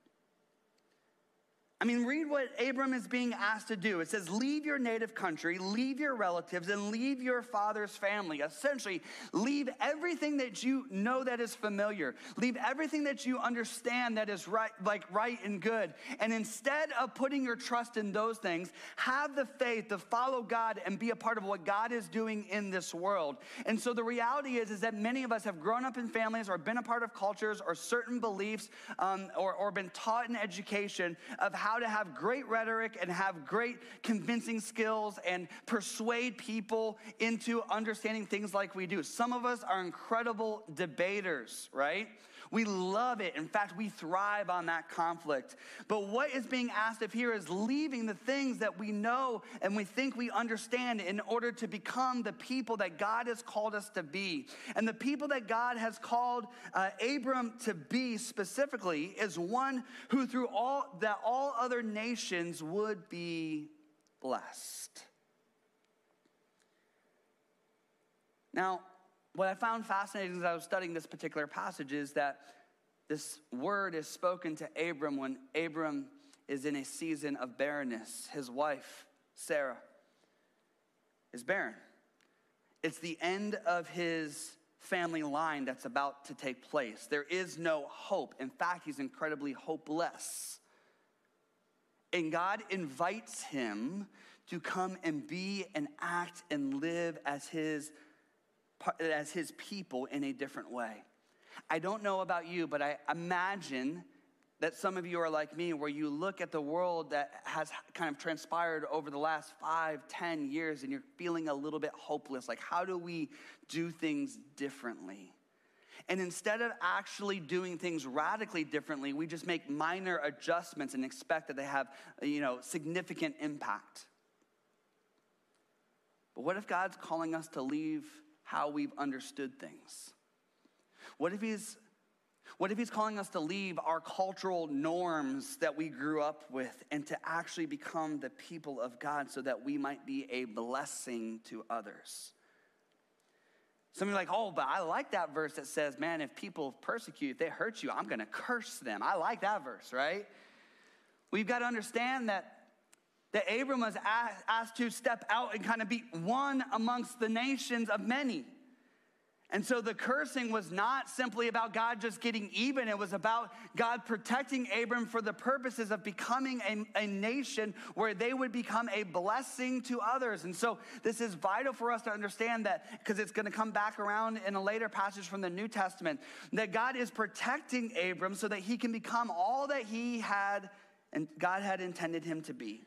I mean, read what Abram is being asked to do. It says, leave your native country, leave your relatives, and leave your father's family. Essentially, leave everything that you know that is familiar. Leave everything that you understand that is right and good. And instead of putting your trust in those things, have the faith to follow God and be a part of what God is doing in this world. And so the reality is that many of us have grown up in families or been a part of cultures or certain beliefs or been taught in education of how to have great rhetoric and have great convincing skills and persuade people into understanding things like we do. Some of us are incredible debaters, right? We love it. In fact, we thrive on that conflict. But what is being asked of here is leaving the things that we know and we think we understand in order to become the people that God has called us to be. And the people that God has called Abram to be specifically is one who through all other nations would be blessed. Now, what I found fascinating as I was studying this particular passage is that this word is spoken to Abram when Abram is in a season of barrenness. His wife, Sarah, is barren. It's the end of his family line that's about to take place. There is no hope. In fact, he's incredibly hopeless. And God invites him to come and be and act and live as his people in a different way. I don't know about you, but I imagine that some of you are like me, where you look at the world that has kind of transpired over the last 5-10 years, and you're feeling a little bit hopeless. Like, how do we do things differently? And instead of actually doing things radically differently, we just make minor adjustments and expect that they have, significant impact. But what if God's calling us to leave how we've understood things? What if he's calling us to leave our cultural norms that we grew up with and to actually become the people of God so that we might be a blessing to others? Some of you are like, oh, but I like that verse that says, man, if people persecute, if they hurt you, I'm going to curse them. I like that verse, right? We've got to understand that Abram was asked to step out and kind of be one amongst the nations of many. And so the cursing was not simply about God just getting even. It was about God protecting Abram for the purposes of becoming a nation where they would become a blessing to others. And so this is vital for us to understand that, because it's going to come back around in a later passage from the New Testament, that God is protecting Abram so that he can become all that he had and God had intended him to be.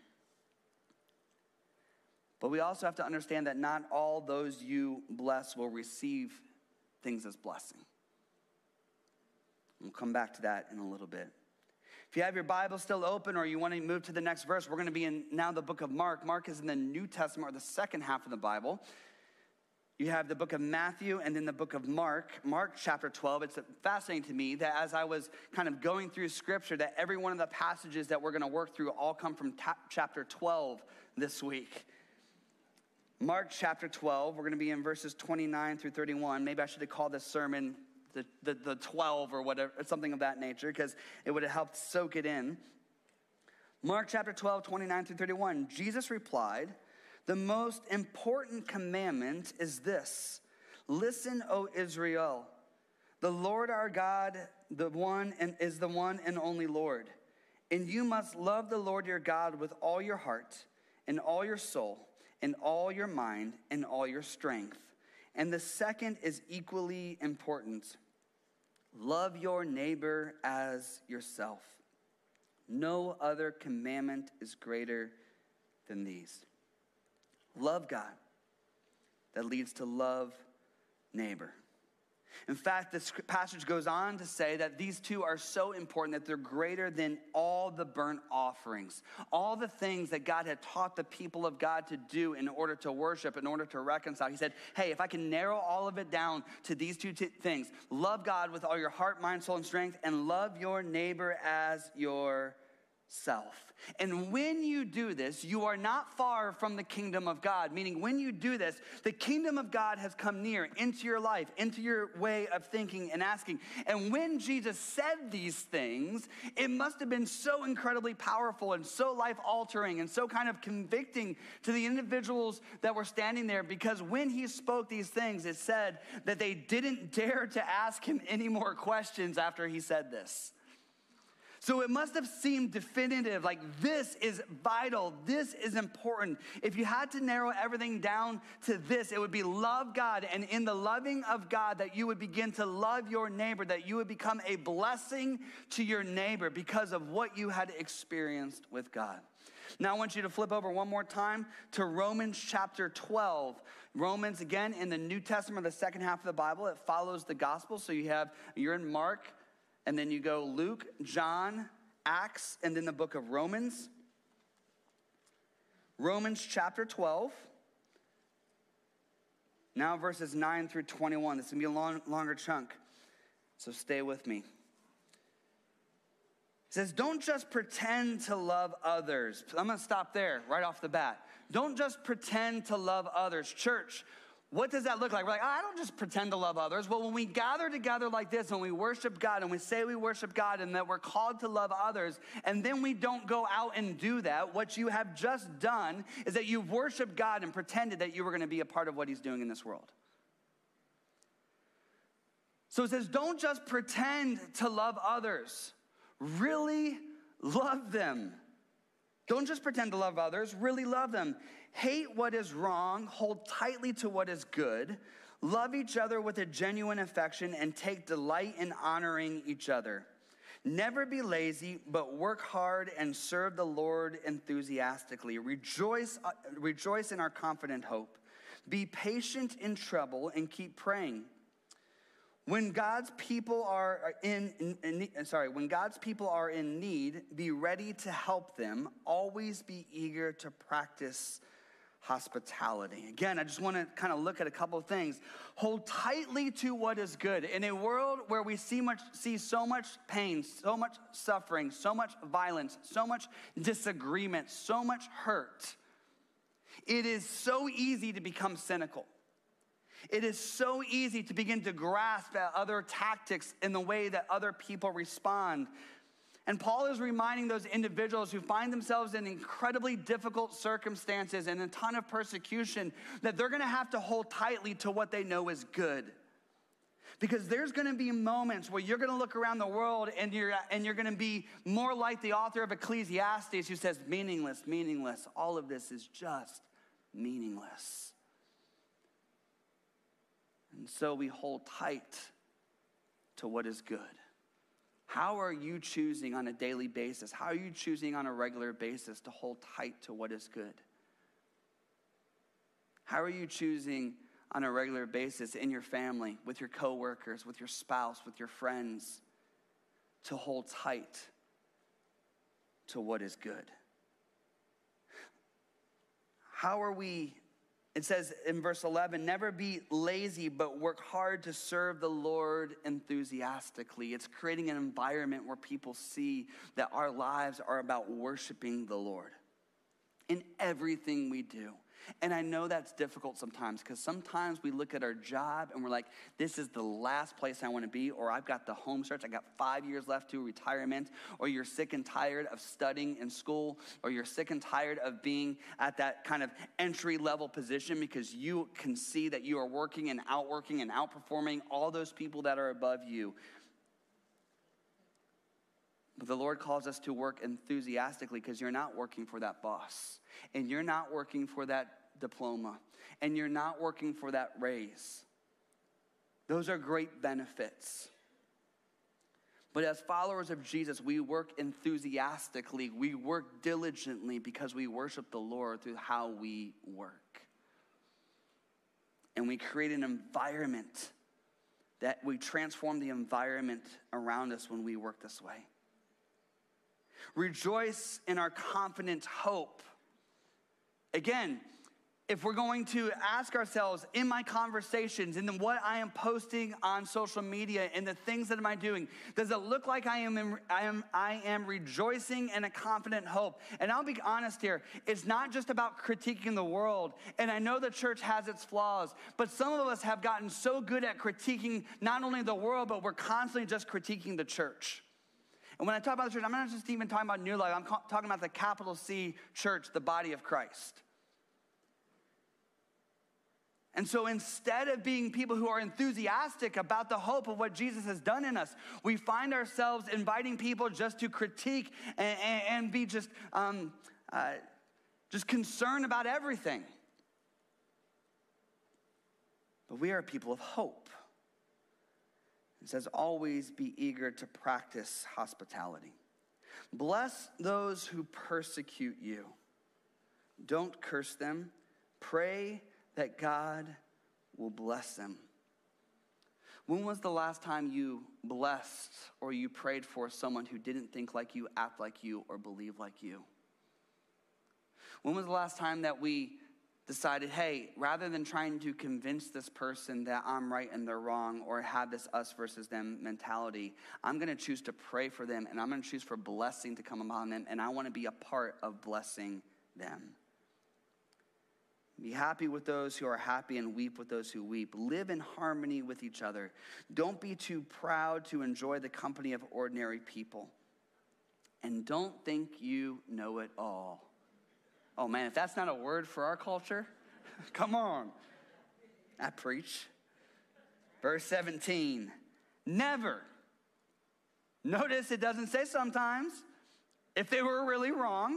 But we also have to understand that not all those you bless will receive things as blessing. We'll come back to that in a little bit. If you have your Bible still open or you want to move to the next verse, we're going to be in now the book of Mark. Mark is in the New Testament, or the second half of the Bible. You have the book of Matthew and then the book of Mark. Mark chapter 12. It's fascinating to me that as I was kind of going through Scripture, that every one of the passages that we're going to work through all come from chapter 12 this week. Mark chapter 12, we're going to be in verses 29 through 31. Maybe I should have called this sermon the 12 or whatever, something of that nature, because it would have helped soak it in. Mark chapter 12, 29 through 31. Jesus replied, "The most important commandment is this: Listen, O Israel, the Lord our God, is the one and only Lord. And you must love the Lord your God with all your heart and all your soul, in all your mind, and all your strength. And the second is equally important. Love your neighbor as yourself. No other commandment is greater than these." Love God. That leads to love neighbor. In fact, this passage goes on to say that these two are so important that they're greater than all the burnt offerings, all the things that God had taught the people of God to do in order to worship, in order to reconcile. He said, hey, if I can narrow all of it down to these two things, love God with all your heart, mind, soul, and strength, and love your neighbor as yourself. And when you do this, you are not far from the kingdom of God. Meaning when you do this, the kingdom of God has come near into your life, into your way of thinking and asking. And when Jesus said these things, it must have been so incredibly powerful and so life-altering and so kind of convicting to the individuals that were standing there, because when he spoke these things, it said that they didn't dare to ask him any more questions after he said this. So it must have seemed definitive, like this is vital, this is important. If you had to narrow everything down to this, it would be love God, and in the loving of God that you would begin to love your neighbor, that you would become a blessing to your neighbor because of what you had experienced with God. Now I want you to flip over one more time to Romans chapter 12. Romans, again, in the New Testament, the second half of the Bible, it follows the gospel. So you're in Mark, and then you go Luke, John, Acts, and then the book of Romans. Romans chapter 12. Now verses 9 through 21. This is going to be a longer chunk, so stay with me. It says, don't just pretend to love others. I'm going to stop there right off the bat. Don't just pretend to love others. Church, what does that look like? We're like, I don't just pretend to love others. Well, when we gather together like this and we worship God and we say we worship God and that we're called to love others, and then we don't go out and do that, what you have just done is that you've worshiped God and pretended that you were going to be a part of what he's doing in this world. So it says, don't just pretend to love others. Really love them. Don't just pretend to love others, really love them. Hate what is wrong, hold tightly to what is good, love each other with a genuine affection, and take delight in honoring each other. Never be lazy, but work hard and serve the Lord enthusiastically. Rejoice in our confident hope. Be patient in trouble and keep praying. When God's people are in need, be ready to help them. Always be eager to practice hospitality. Again, I just want to kind of look at a couple of things. Hold tightly to what is good. In a world where we see so much pain, so much suffering, so much violence, so much disagreement, so much hurt, it is so easy to become cynical. It is so easy to begin to grasp at other tactics in the way that other people respond. And Paul is reminding those individuals who find themselves in incredibly difficult circumstances and a ton of persecution that they're going to have to hold tightly to what they know is good. Because there's going to be moments where you're going to look around the world and you're going to be more like the author of Ecclesiastes, who says, meaningless, meaningless. All of this is just meaningless. And so we hold tight to what is good. How are you choosing on a daily basis? How are you choosing on a regular basis to hold tight to what is good? How are you choosing on a regular basis in your family, with your coworkers, with your spouse, with your friends, to hold tight to what is good? How are we? It says in verse 11, never be lazy, but work hard to serve the Lord enthusiastically. It's creating an environment where people see that our lives are about worshiping the Lord in everything we do. And I know that's difficult sometimes, because sometimes we look at our job and we're like, this is the last place I want to be, or I've got the home stretch, I got 5 years left to retirement, or you're sick and tired of studying in school, or you're sick and tired of being at that kind of entry-level position because you can see that you are working and outperforming all those people that are above you. But the Lord calls us to work enthusiastically, because you're not working for that boss, and you're not working for that diploma, and you're not working for that raise. Those are great benefits. But as followers of Jesus, we work enthusiastically. We work diligently because we worship the Lord through how we work. And we create an environment that we transform the environment around us when we work this way. Rejoice in our confident hope. Again, if we're going to ask ourselves in my conversations, in what I am posting on social media, in the things that am I doing, does it look like I am rejoicing in a confident hope? And I'll be honest here, it's not just about critiquing the world. And I know the church has its flaws, but some of us have gotten so good at critiquing not only the world, but we're constantly just critiquing the church. And when I talk about the church, I'm not just even talking about New Life. I'm talking about the capital C church, the body of Christ. And so instead of being people who are enthusiastic about the hope of what Jesus has done in us, we find ourselves inviting people just to critique and be just concerned about everything. But we are people of hope. It says, always be eager to practice hospitality. Bless those who persecute you. Don't curse them. Pray that God will bless them. When was the last time you blessed or you prayed for someone who didn't think like you, act like you, or believe like you? When was the last time that we decided, hey, rather than trying to convince this person that I'm right and they're wrong, or have this us versus them mentality, I'm going to choose to pray for them, and I'm going to choose for blessing to come upon them, and I want to be a part of blessing them. Be happy with those who are happy and weep with those who weep. Live in harmony with each other. Don't be too proud to enjoy the company of ordinary people. And don't think you know it all. Oh man, if that's not a word for our culture, come on. I preach. Verse 17, never. Notice it doesn't say sometimes. If they were really wrong,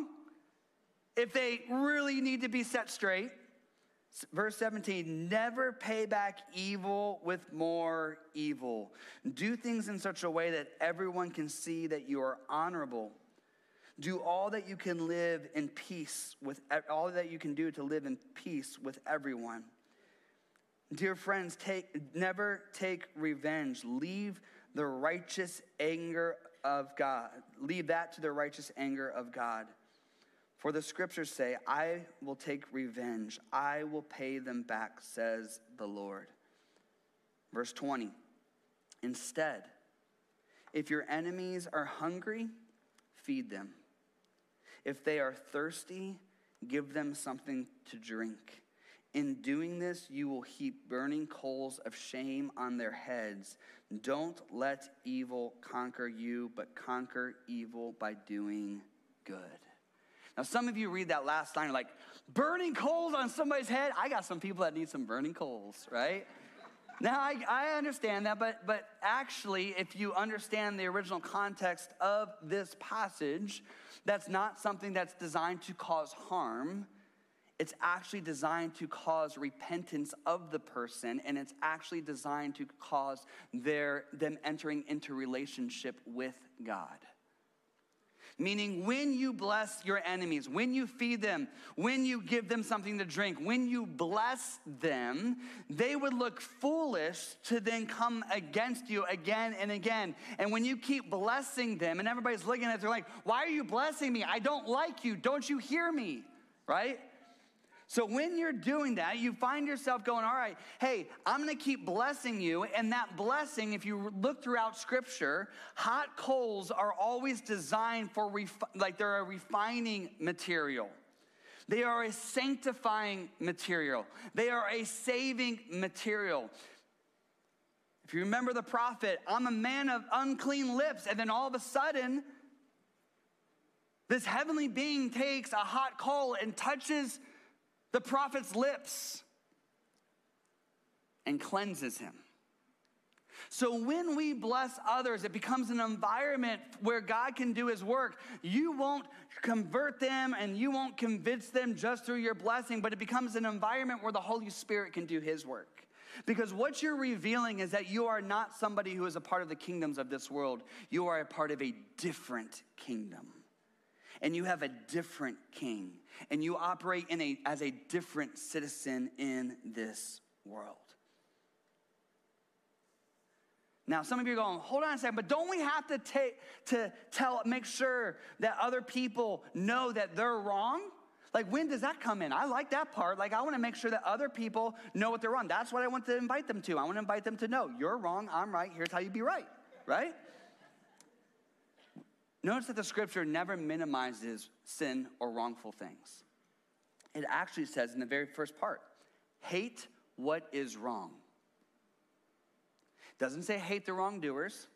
if they really need to be set straight. Verse 17, never pay back evil with more evil. Do things in such a way that everyone can see that you are honorable. Do all that you can live in peace with, all that you can do to live in peace with everyone. Dear friends, never take revenge. Leave the righteous anger of God. Leave that to the righteous anger of God. For the scriptures say, I will take revenge. I will pay them back, says the Lord. Verse 20, instead, if your enemies are hungry, feed them. If they are thirsty, give them something to drink. In doing this, you will heap burning coals of shame on their heads. Don't let evil conquer you, but conquer evil by doing good. Now, some of you read that last line like, burning coals on somebody's head? I got some people that need some burning coals, right? Now, I understand that, but actually, if you understand the original context of this passage, that's not something that's designed to cause harm. It's actually designed to cause repentance of the person, and it's actually designed to cause them entering into relationship with God. Meaning, when you bless your enemies, when you feed them, when you give them something to drink, when you bless them, they would look foolish to then come against you again and again. And when you keep blessing them, and everybody's looking at it, they're like, why are you blessing me? I don't like you. Don't you hear me? Right? So when you're doing that, you find yourself going, all right, hey, I'm going to keep blessing you. And that blessing, if you look throughout Scripture, hot coals are always designed for, they're a refining material. They are a sanctifying material. They are a saving material. If you remember the prophet, I'm a man of unclean lips. And then all of a sudden, this heavenly being takes a hot coal and touches the prophet's lips and cleanses him. So when we bless others, it becomes an environment where God can do his work. You won't convert them and you won't convince them just through your blessing, but it becomes an environment where the Holy Spirit can do his work. Because what you're revealing is that you are not somebody who is a part of the kingdoms of this world. You are a part of a different kingdom. And you have a different king. And you operate as a different citizen in this world. Now, some of you are going, hold on a second, but don't we have to make sure that other people know that they're wrong? Like, when does that come in? I like that part. Like, I want to make sure that other people know what they're wrong. That's what I want to invite them to. I want to invite them to know, you're wrong, I'm right, here's how you be right, right? Notice that the scripture never minimizes sin or wrongful things. It actually says in the very first part, hate what is wrong. It doesn't say hate the wrongdoers.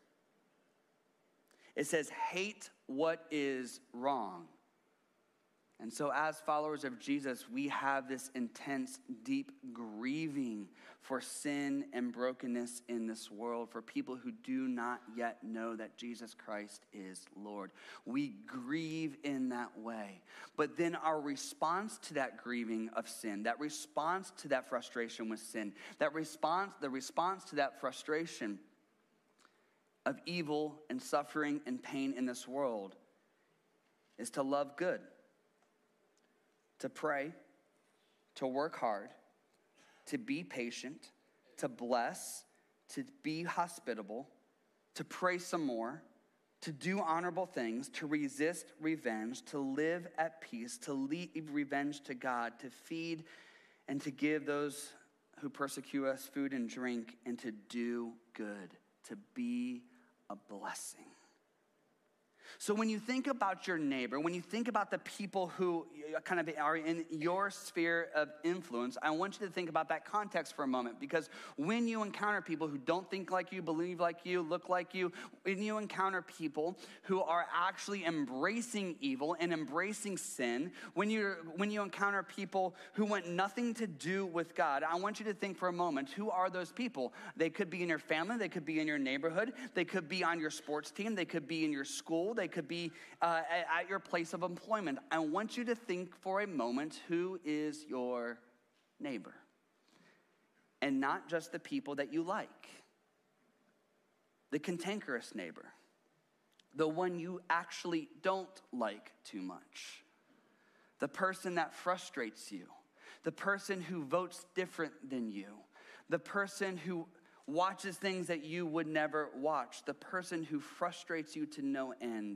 It says hate what is wrong. And so as followers of Jesus, we have this intense, deep grieving for sin and brokenness in this world, for people who do not yet know that Jesus Christ is Lord. We grieve in that way. But then our response to that grieving of sin, that response to that frustration with sin, the response to that frustration of evil and suffering and pain in this world is to love good, to pray, to work hard, to be patient, to bless, to be hospitable, to pray some more, to do honorable things, to resist revenge, to live at peace, to leave revenge to God, to feed and to give those who persecute us food and drink, and to do good, to be a blessing. So when you think about your neighbor, when you think about the people who kind of are in your sphere of influence, I want you to think about that context for a moment, because when you encounter people who don't think like you, believe like you, look like you, when you encounter people who are actually embracing evil and embracing sin, when you encounter people who want nothing to do with God, I want you to think for a moment, who are those people? They could be in your family, they could be in your neighborhood, they could be on your sports team, they could be in your school, they could be at your place of employment. I want you to think for a moment, who is your neighbor? And not just the people that you like. The cantankerous neighbor. The one you actually don't like too much. The person that frustrates you. The person who votes different than you. The person who watches things that you would never watch. The person who frustrates you to no end.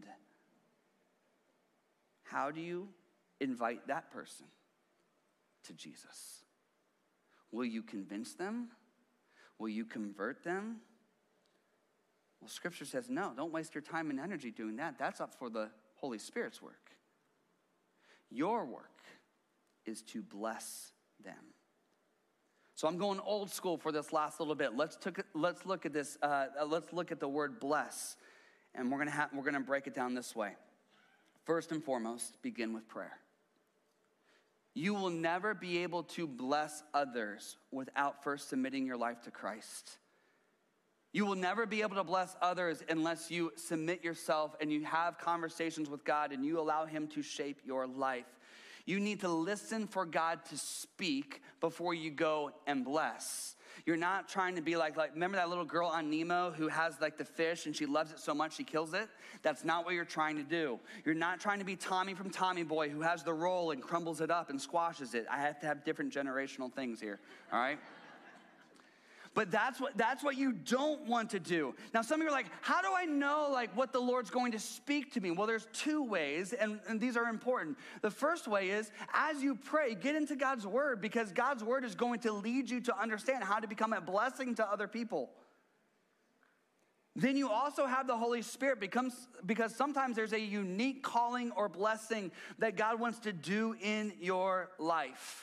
How do you invite that person to Jesus? Will you convince them? Will you convert them? Well, Scripture says no. Don't waste your time and energy doing that. That's up for the Holy Spirit's work. Your work is to bless them. So I'm going old school for this last little bit. Let's look at this. Let's look at the word bless, and we're gonna break it down this way. First and foremost, begin with prayer. You will never be able to bless others without first submitting your life to Christ. You will never be able to bless others unless you submit yourself and you have conversations with God and you allow Him to shape your life. You need to listen for God to speak before you go and bless. You're not trying to be like remember that little girl on Nemo who has like the fish and she loves it so much she kills it? That's not what you're trying to do. You're not trying to be Tommy from Tommy Boy who has the roll and crumbles it up and squashes it. I have to have different generational things here, all right? But that's what you don't want to do. Now, some of you are like, how do I know what the Lord's going to speak to me? Well, there's two ways, and these are important. The first way is, as you pray, get into God's word, because God's word is going to lead you to understand how to become a blessing to other people. Then you also have the Holy Spirit, because sometimes there's a unique calling or blessing that God wants to do in your life.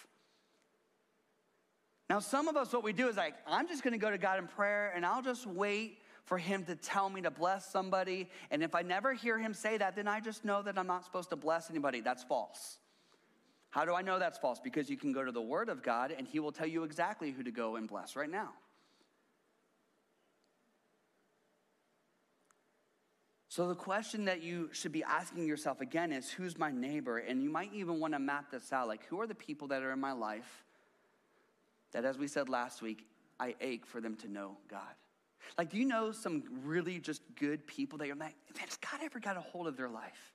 Now, some of us, what we do is I'm just going to go to God in prayer, and I'll just wait for Him to tell me to bless somebody. And if I never hear Him say that, then I just know that I'm not supposed to bless anybody. That's false. How do I know that's false? Because you can go to the Word of God, and He will tell you exactly who to go and bless right now. So the question that you should be asking yourself again is, who's my neighbor? And you might even want to map this out. Who are the people that are in my life that, as we said last week, I ache for them to know God? Do you know some really just good people that you're like, man, has God ever got a hold of their life?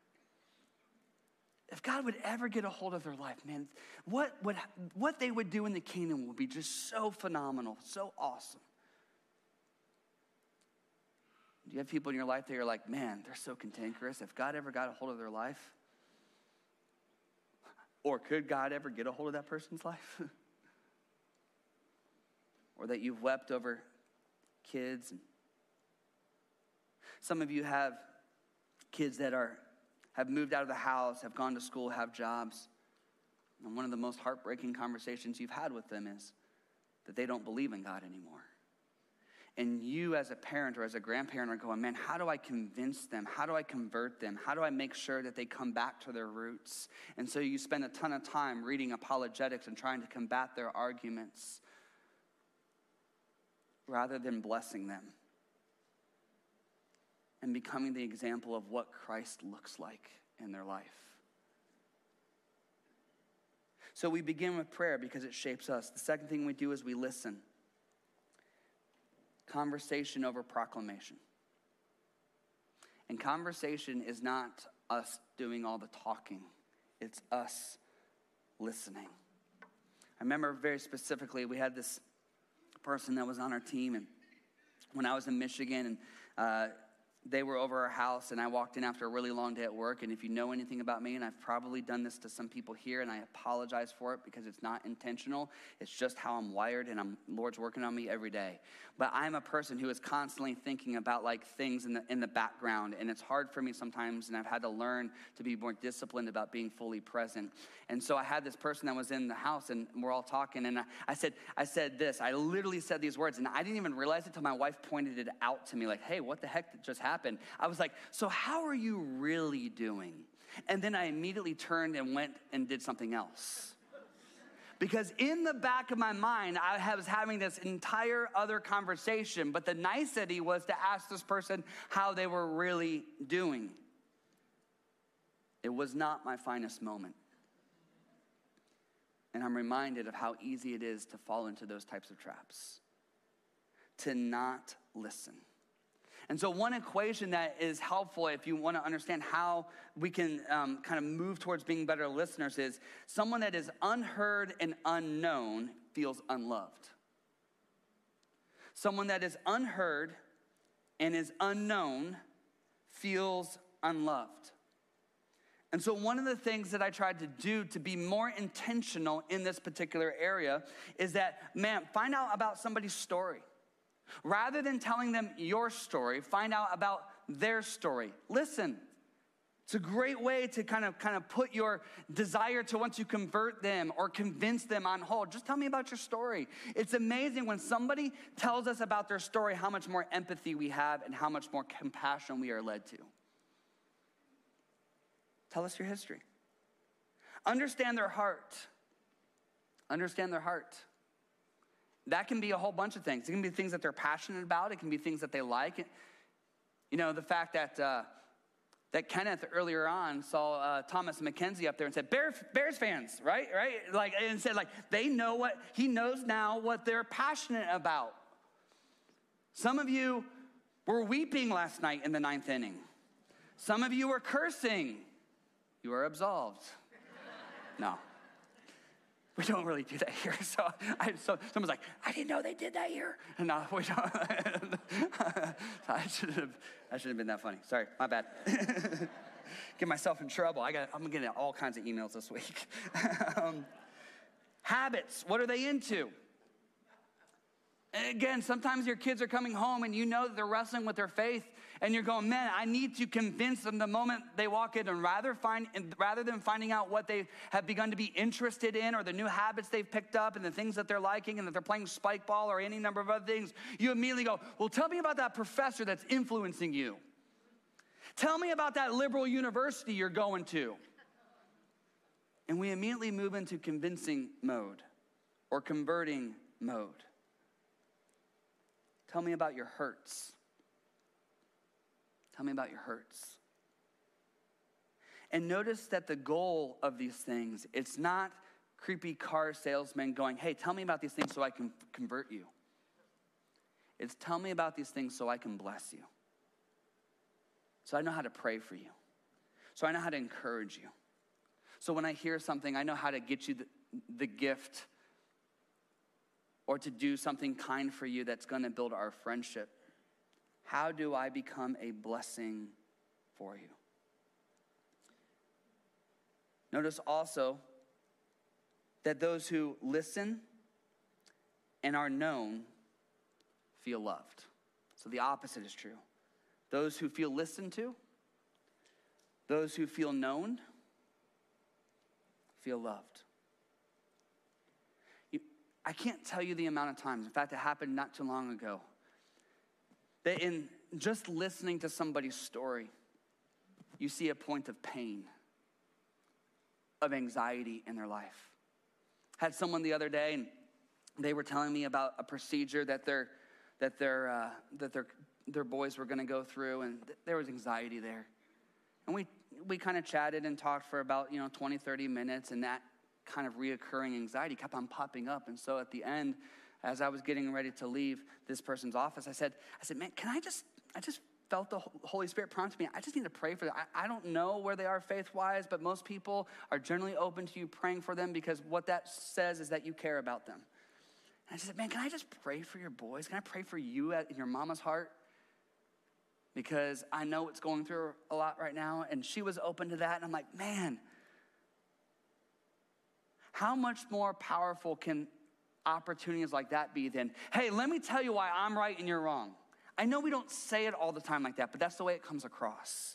If God would ever get a hold of their life, man, what they would do in the kingdom would be just so phenomenal, so awesome. Do you have people in your life that you're like, man, they're so cantankerous? If God ever got a hold of their life, or could God ever get a hold of that person's life? Or that you've wept over kids. Some of you have kids that have moved out of the house, have gone to school, have jobs. And one of the most heartbreaking conversations you've had with them is that they don't believe in God anymore. And you as a parent or as a grandparent are going, man, how do I convince them? How do I convert them? How do I make sure that they come back to their roots? And so you spend a ton of time reading apologetics and trying to combat their arguments rather than blessing them and becoming the example of what Christ looks like in their life. So we begin with prayer because it shapes us. The second thing we do is we listen. Conversation over proclamation. And conversation is not us doing all the talking. It's us listening. I remember very specifically, we had this person that was on our team, and when I was in Michigan, and they were over our house, and I walked in after a really long day at work. And if you know anything about me, and I've probably done this to some people here, and I apologize for it because it's not intentional. It's just how I'm wired, and Lord's working on me every day. But I'm a person who is constantly thinking about like things in the background, and it's hard for me sometimes, and I've had to learn to be more disciplined about being fully present. And so I had this person that was in the house, and we're all talking, and I said this. I literally said these words, and I didn't even realize it until my wife pointed it out to me, like, hey, what the heck just happened? I was like, so how are you really doing? And then I immediately turned and went and did something else. Because in the back of my mind, I was having this entire other conversation, but the nicety was to ask this person how they were really doing. It was not my finest moment. And I'm reminded of how easy it is to fall into those types of traps, to not listen. And so one equation that is helpful if you want to understand how we can kind of move towards being better listeners is someone that is unheard and unknown feels unloved. Someone that is unheard and is unknown feels unloved. And so one of the things that I tried to do to be more intentional in this particular area is that, man, find out about somebody's story. Rather than telling them your story, find out about their story. Listen. It's a great way to kind of put your desire to want to convert them or convince them on hold. Just tell me about your story. It's amazing when somebody tells us about their story, how much more empathy we have and how much more compassion we are led to. Tell us your history. Understand their heart. Understand their heart. That can be a whole bunch of things. It can be things that they're passionate about. It can be things that they like. You know, the fact that that Kenneth earlier on saw Thomas McKenzie up there and said, Bears fans, right? Like, and said, like, they know what, he knows now what they're passionate about. Some of you were weeping last night in the 9th inning. Some of you were cursing. You are absolved. No. We don't really do that here. So someone's like, I didn't know they did that here. No, we don't. I shouldn't have been that funny. Sorry, my bad. Get myself in trouble. I'm getting all kinds of emails this week. Habits, what are they into? And again, sometimes your kids are coming home and you know that they're wrestling with their faith and you're going, man, I need to convince them the moment they walk in, and rather than finding out what they have begun to be interested in or the new habits they've picked up and the things that they're liking and that they're playing spike ball or any number of other things, you immediately go, well, tell me about that professor that's influencing you. Tell me about that liberal university you're going to. And we immediately move into convincing mode or converting mode. Tell me about your hurts. Tell me about your hurts. And notice that the goal of these things, it's not creepy car salesmen going, hey, tell me about these things so I can convert you. It's tell me about these things so I can bless you. So I know how to pray for you. So I know how to encourage you. So when I hear something, I know how to get you the gift or to do something kind for you that's going to build our friendship. How do I become a blessing for you? Notice also that those who listen and are known feel loved. So the opposite is true. Those who feel listened to, those who feel known, feel loved. I can't tell you the amount of times, in fact, it happened not too long ago, that in just listening to somebody's story, you see a point of pain, of anxiety in their life. Had someone the other day, and they were telling me about a procedure that their boys were going to go through, and there was anxiety there. And we kind of chatted and talked for about 20, 30 minutes, and that kind of reoccurring anxiety kept on popping up. And so at the end, as I was getting ready to leave this person's office, I said, man, I just felt the Holy Spirit prompt me. I just need to pray for them. I don't know where they are faith-wise, but most people are generally open to you praying for them because what that says is that you care about them. And I said, man, can I just pray for your boys? Can I pray for you in your mama's heart? Because I know it's going through a lot right now. And she was open to that. And I'm like, man, how much more powerful can opportunities like that be than, hey, let me tell you why I'm right and you're wrong. I know we don't say it all the time like that, but that's the way it comes across.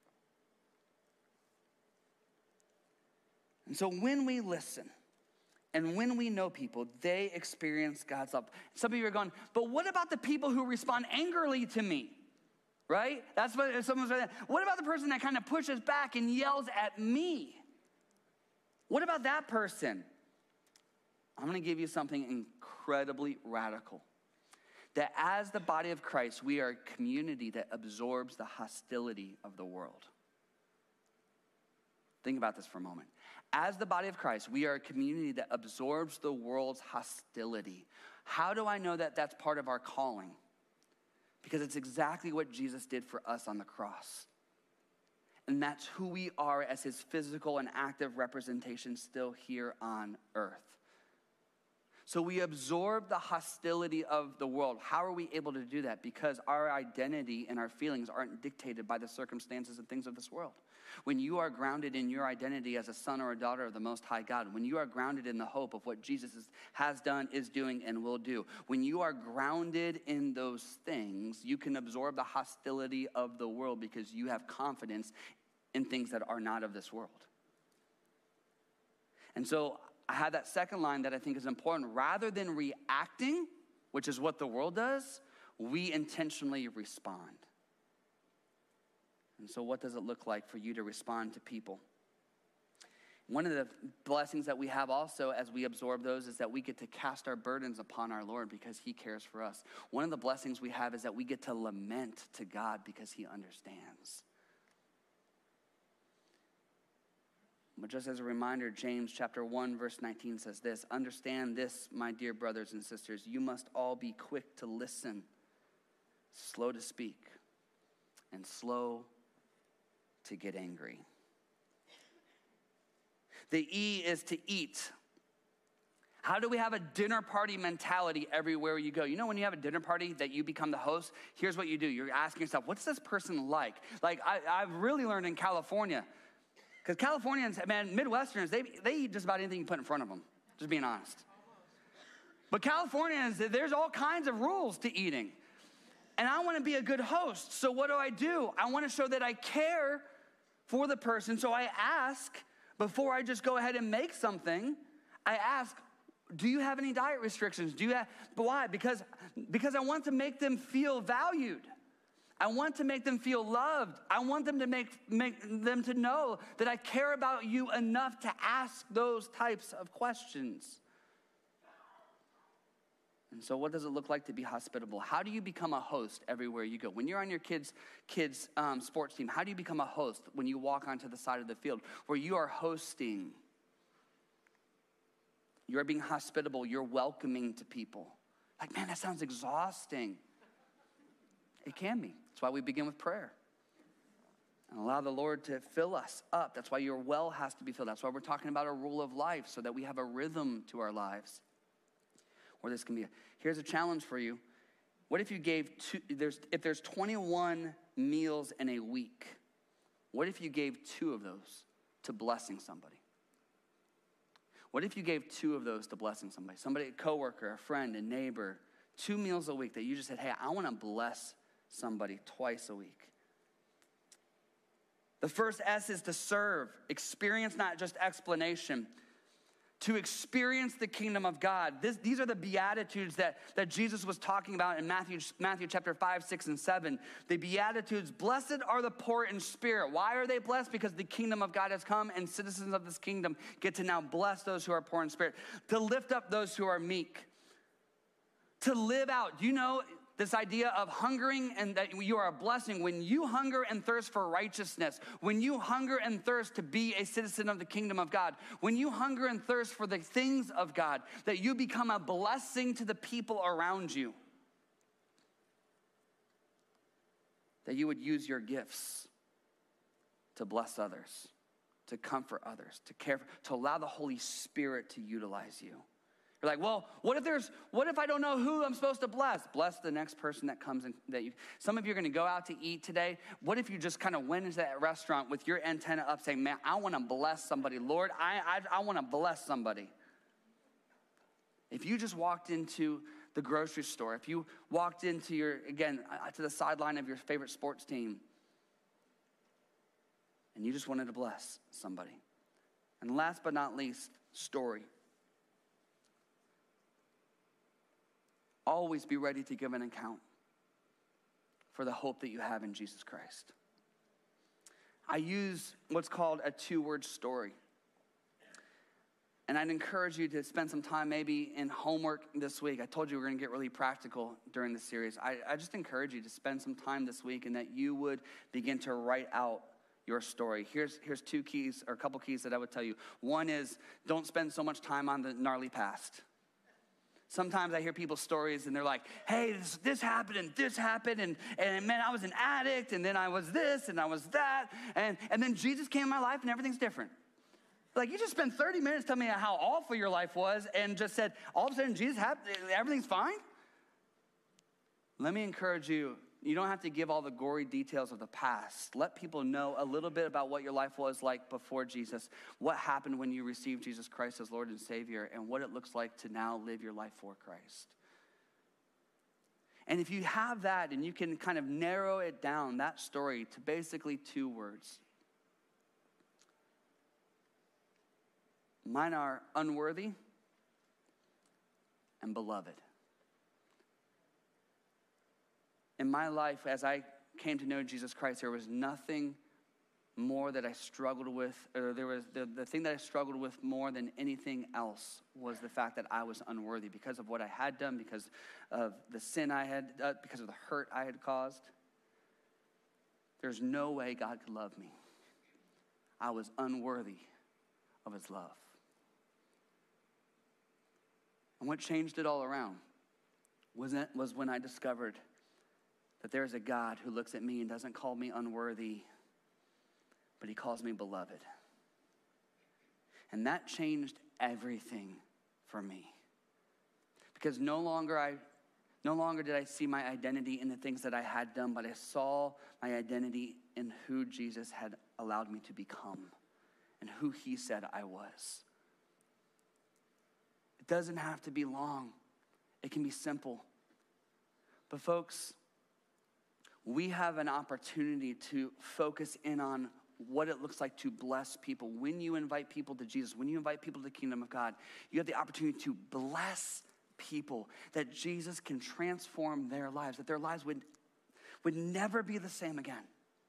And so when we listen and when we know people, they experience God's love. Some of you are going, but what about the people who respond angrily to me? Right? That's what someone's saying. What about the person that kind of pushes back and yells at me? What about that person? I'm going to give you something incredibly radical. That as the body of Christ, we are a community that absorbs the hostility of the world. Think about this for a moment. As the body of Christ, we are a community that absorbs the world's hostility. How do I know that that's part of our calling? Because it's exactly what Jesus did for us on the cross. And that's who we are as his physical and active representation still here on earth. So we absorb the hostility of the world. How are we able to do that? Because our identity and our feelings aren't dictated by the circumstances and things of this world. When you are grounded in your identity as a son or a daughter of the Most High God, when you are grounded in the hope of what Jesus has done, is doing, and will do, when you are grounded in those things, you can absorb the hostility of the world because you have confidence in things that are not of this world. And so I have that second line that I think is important. Rather than reacting, which is what the world does, we intentionally respond. And so what does it look like for you to respond to people? One of the blessings that we have also as we absorb those is that we get to cast our burdens upon our Lord because he cares for us. One of the blessings we have is that we get to lament to God because he understands. But just as a reminder, James chapter 1, verse 19 says this, understand this, my dear brothers and sisters, you must all be quick to listen, slow to speak, and slow to get angry. The E is to eat. How do we have a dinner party mentality everywhere you go? You know when you have a dinner party that you become the host, here's what you do. You're asking yourself, what's this person like? Like I've really learned in California, because Californians, man, Midwesterners, they eat just about anything you put in front of them, just being honest. But Californians, there's all kinds of rules to eating. And I want to be a good host. So what do? I want to show that I care for the person. So I ask, before I just go ahead and make something, I ask, do you have any diet restrictions? Why? Because I want to make them feel valued. I want to make them feel loved. I want them to make them to know that I care about you enough to ask those types of questions. And so what does it look like to be hospitable? How do you become a host everywhere you go? When you're on your kids' sports team, how do you become a host when you walk onto the side of the field where you are hosting? You're being hospitable. You're welcoming to people. Like, man, that sounds exhausting. It can be. That's why we begin with prayer. And allow the Lord to fill us up. That's why your well has to be filled. That's why we're talking about a rule of life so that we have a rhythm to our lives. Or this can be, here's a challenge for you. What if you gave if there's 21 meals in a week, what if you gave 2 of those to blessing somebody? What if you gave 2 of those to blessing somebody, a coworker, a friend, a neighbor, 2 meals a week that you just said, hey, I want to bless somebody twice a week. The first S is to serve. Experience, not just explanation. To experience the kingdom of God. These are the Beatitudes that Jesus was talking about in Matthew chapter 5, 6, and 7. The Beatitudes, blessed are the poor in spirit. Why are they blessed? Because the kingdom of God has come, and citizens of this kingdom get to now bless those who are poor in spirit. To lift up those who are meek. To live out. Do you know this idea of hungering and that you are a blessing? When you hunger and thirst for righteousness, when you hunger and thirst to be a citizen of the kingdom of God, when you hunger and thirst for the things of God, that you become a blessing to the people around you, that you would use your gifts to bless others, to comfort others, to care for, to allow the Holy Spirit to utilize you. You're like, well, what if I don't know who I'm supposed to bless? Bless the next person that comes in. Some of you are going to go out to eat today. What if you just kind of went into that restaurant with your antenna up saying, man, I want to bless somebody. Lord, I want to bless somebody. If you just walked into the grocery store, if you walked into to the sideline of your favorite sports team, and you just wanted to bless somebody. And last but not least, story. Always be ready to give an account for the hope that you have in Jesus Christ. I use what's called a 2-word story. And I'd encourage you to spend some time maybe in homework this week. I told you we're going to get really practical during this series. I just encourage you to spend some time this week and that you would begin to write out your story. Here's 2 keys, or a couple keys that I would tell you. One is, don't spend so much time on the gnarly past. Sometimes I hear people's stories and they're like, hey, this happened and man, I was an addict and then I was this and I was that. And then Jesus came in my life and everything's different. Like, you just spent 30 minutes telling me how awful your life was and just said, all of a sudden Jesus happened, everything's fine? Let me encourage you, you don't have to give all the gory details of the past. Let people know a little bit about what your life was like before Jesus, what happened when you received Jesus Christ as Lord and Savior, and what it looks like to now live your life for Christ. And if you have that and you can kind of narrow it down, that story, to basically 2 words. Mine are unworthy and beloved. In my life, as I came to know Jesus Christ, there was nothing more that I struggled with, or there was the thing that I struggled with more than anything else was the fact that I was unworthy because of what I had done, because of the sin I had done, because of the hurt I had caused. There's no way God could love me. I was unworthy of his love. And what changed it all around was when I discovered that there's a God who looks at me and doesn't call me unworthy, but he calls me beloved. And that changed everything for me. Because no longer did I see my identity in the things that I had done, but I saw my identity in who Jesus had allowed me to become and who he said I was. It doesn't have to be long. It can be simple. But folks, we have an opportunity to focus in on what it looks like to bless people. When you invite people to Jesus, when you invite people to the kingdom of God, you have the opportunity to bless people, that Jesus can transform their lives, that their lives would never be the same again.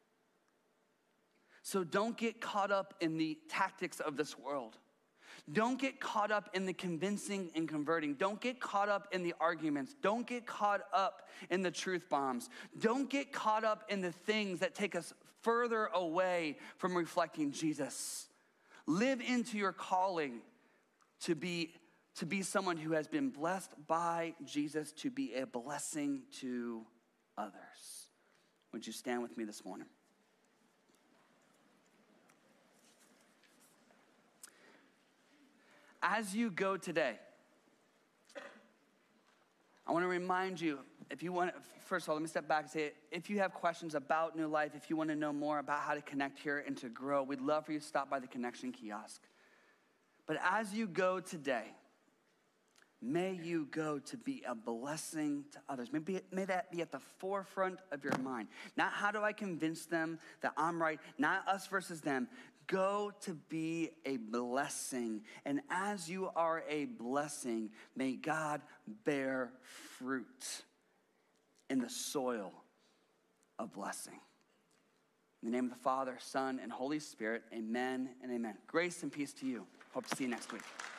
So don't get caught up in the tactics of this world. Don't get caught up in the convincing and converting. Don't get caught up in the arguments. Don't get caught up in the truth bombs. Don't get caught up in the things that take us further away from reflecting Jesus. Live into your calling to be someone who has been blessed by Jesus, to be a blessing to others. Would you stand with me this morning? As you go today, I want to remind you if you want, first of all, let me step back and say, if you have questions about New Life, if you want to know more about how to connect here and to grow, we'd love for you to stop by the Connection Kiosk. But as you go today, may you go to be a blessing to others. May that be at the forefront of your mind. Not how do I convince them that I'm right, not us versus them. Go to be a blessing. And as you are a blessing, may God bear fruit in the soil of blessing. In the name of the Father, Son, and Holy Spirit, amen and amen. Grace and peace to you. Hope to see you next week.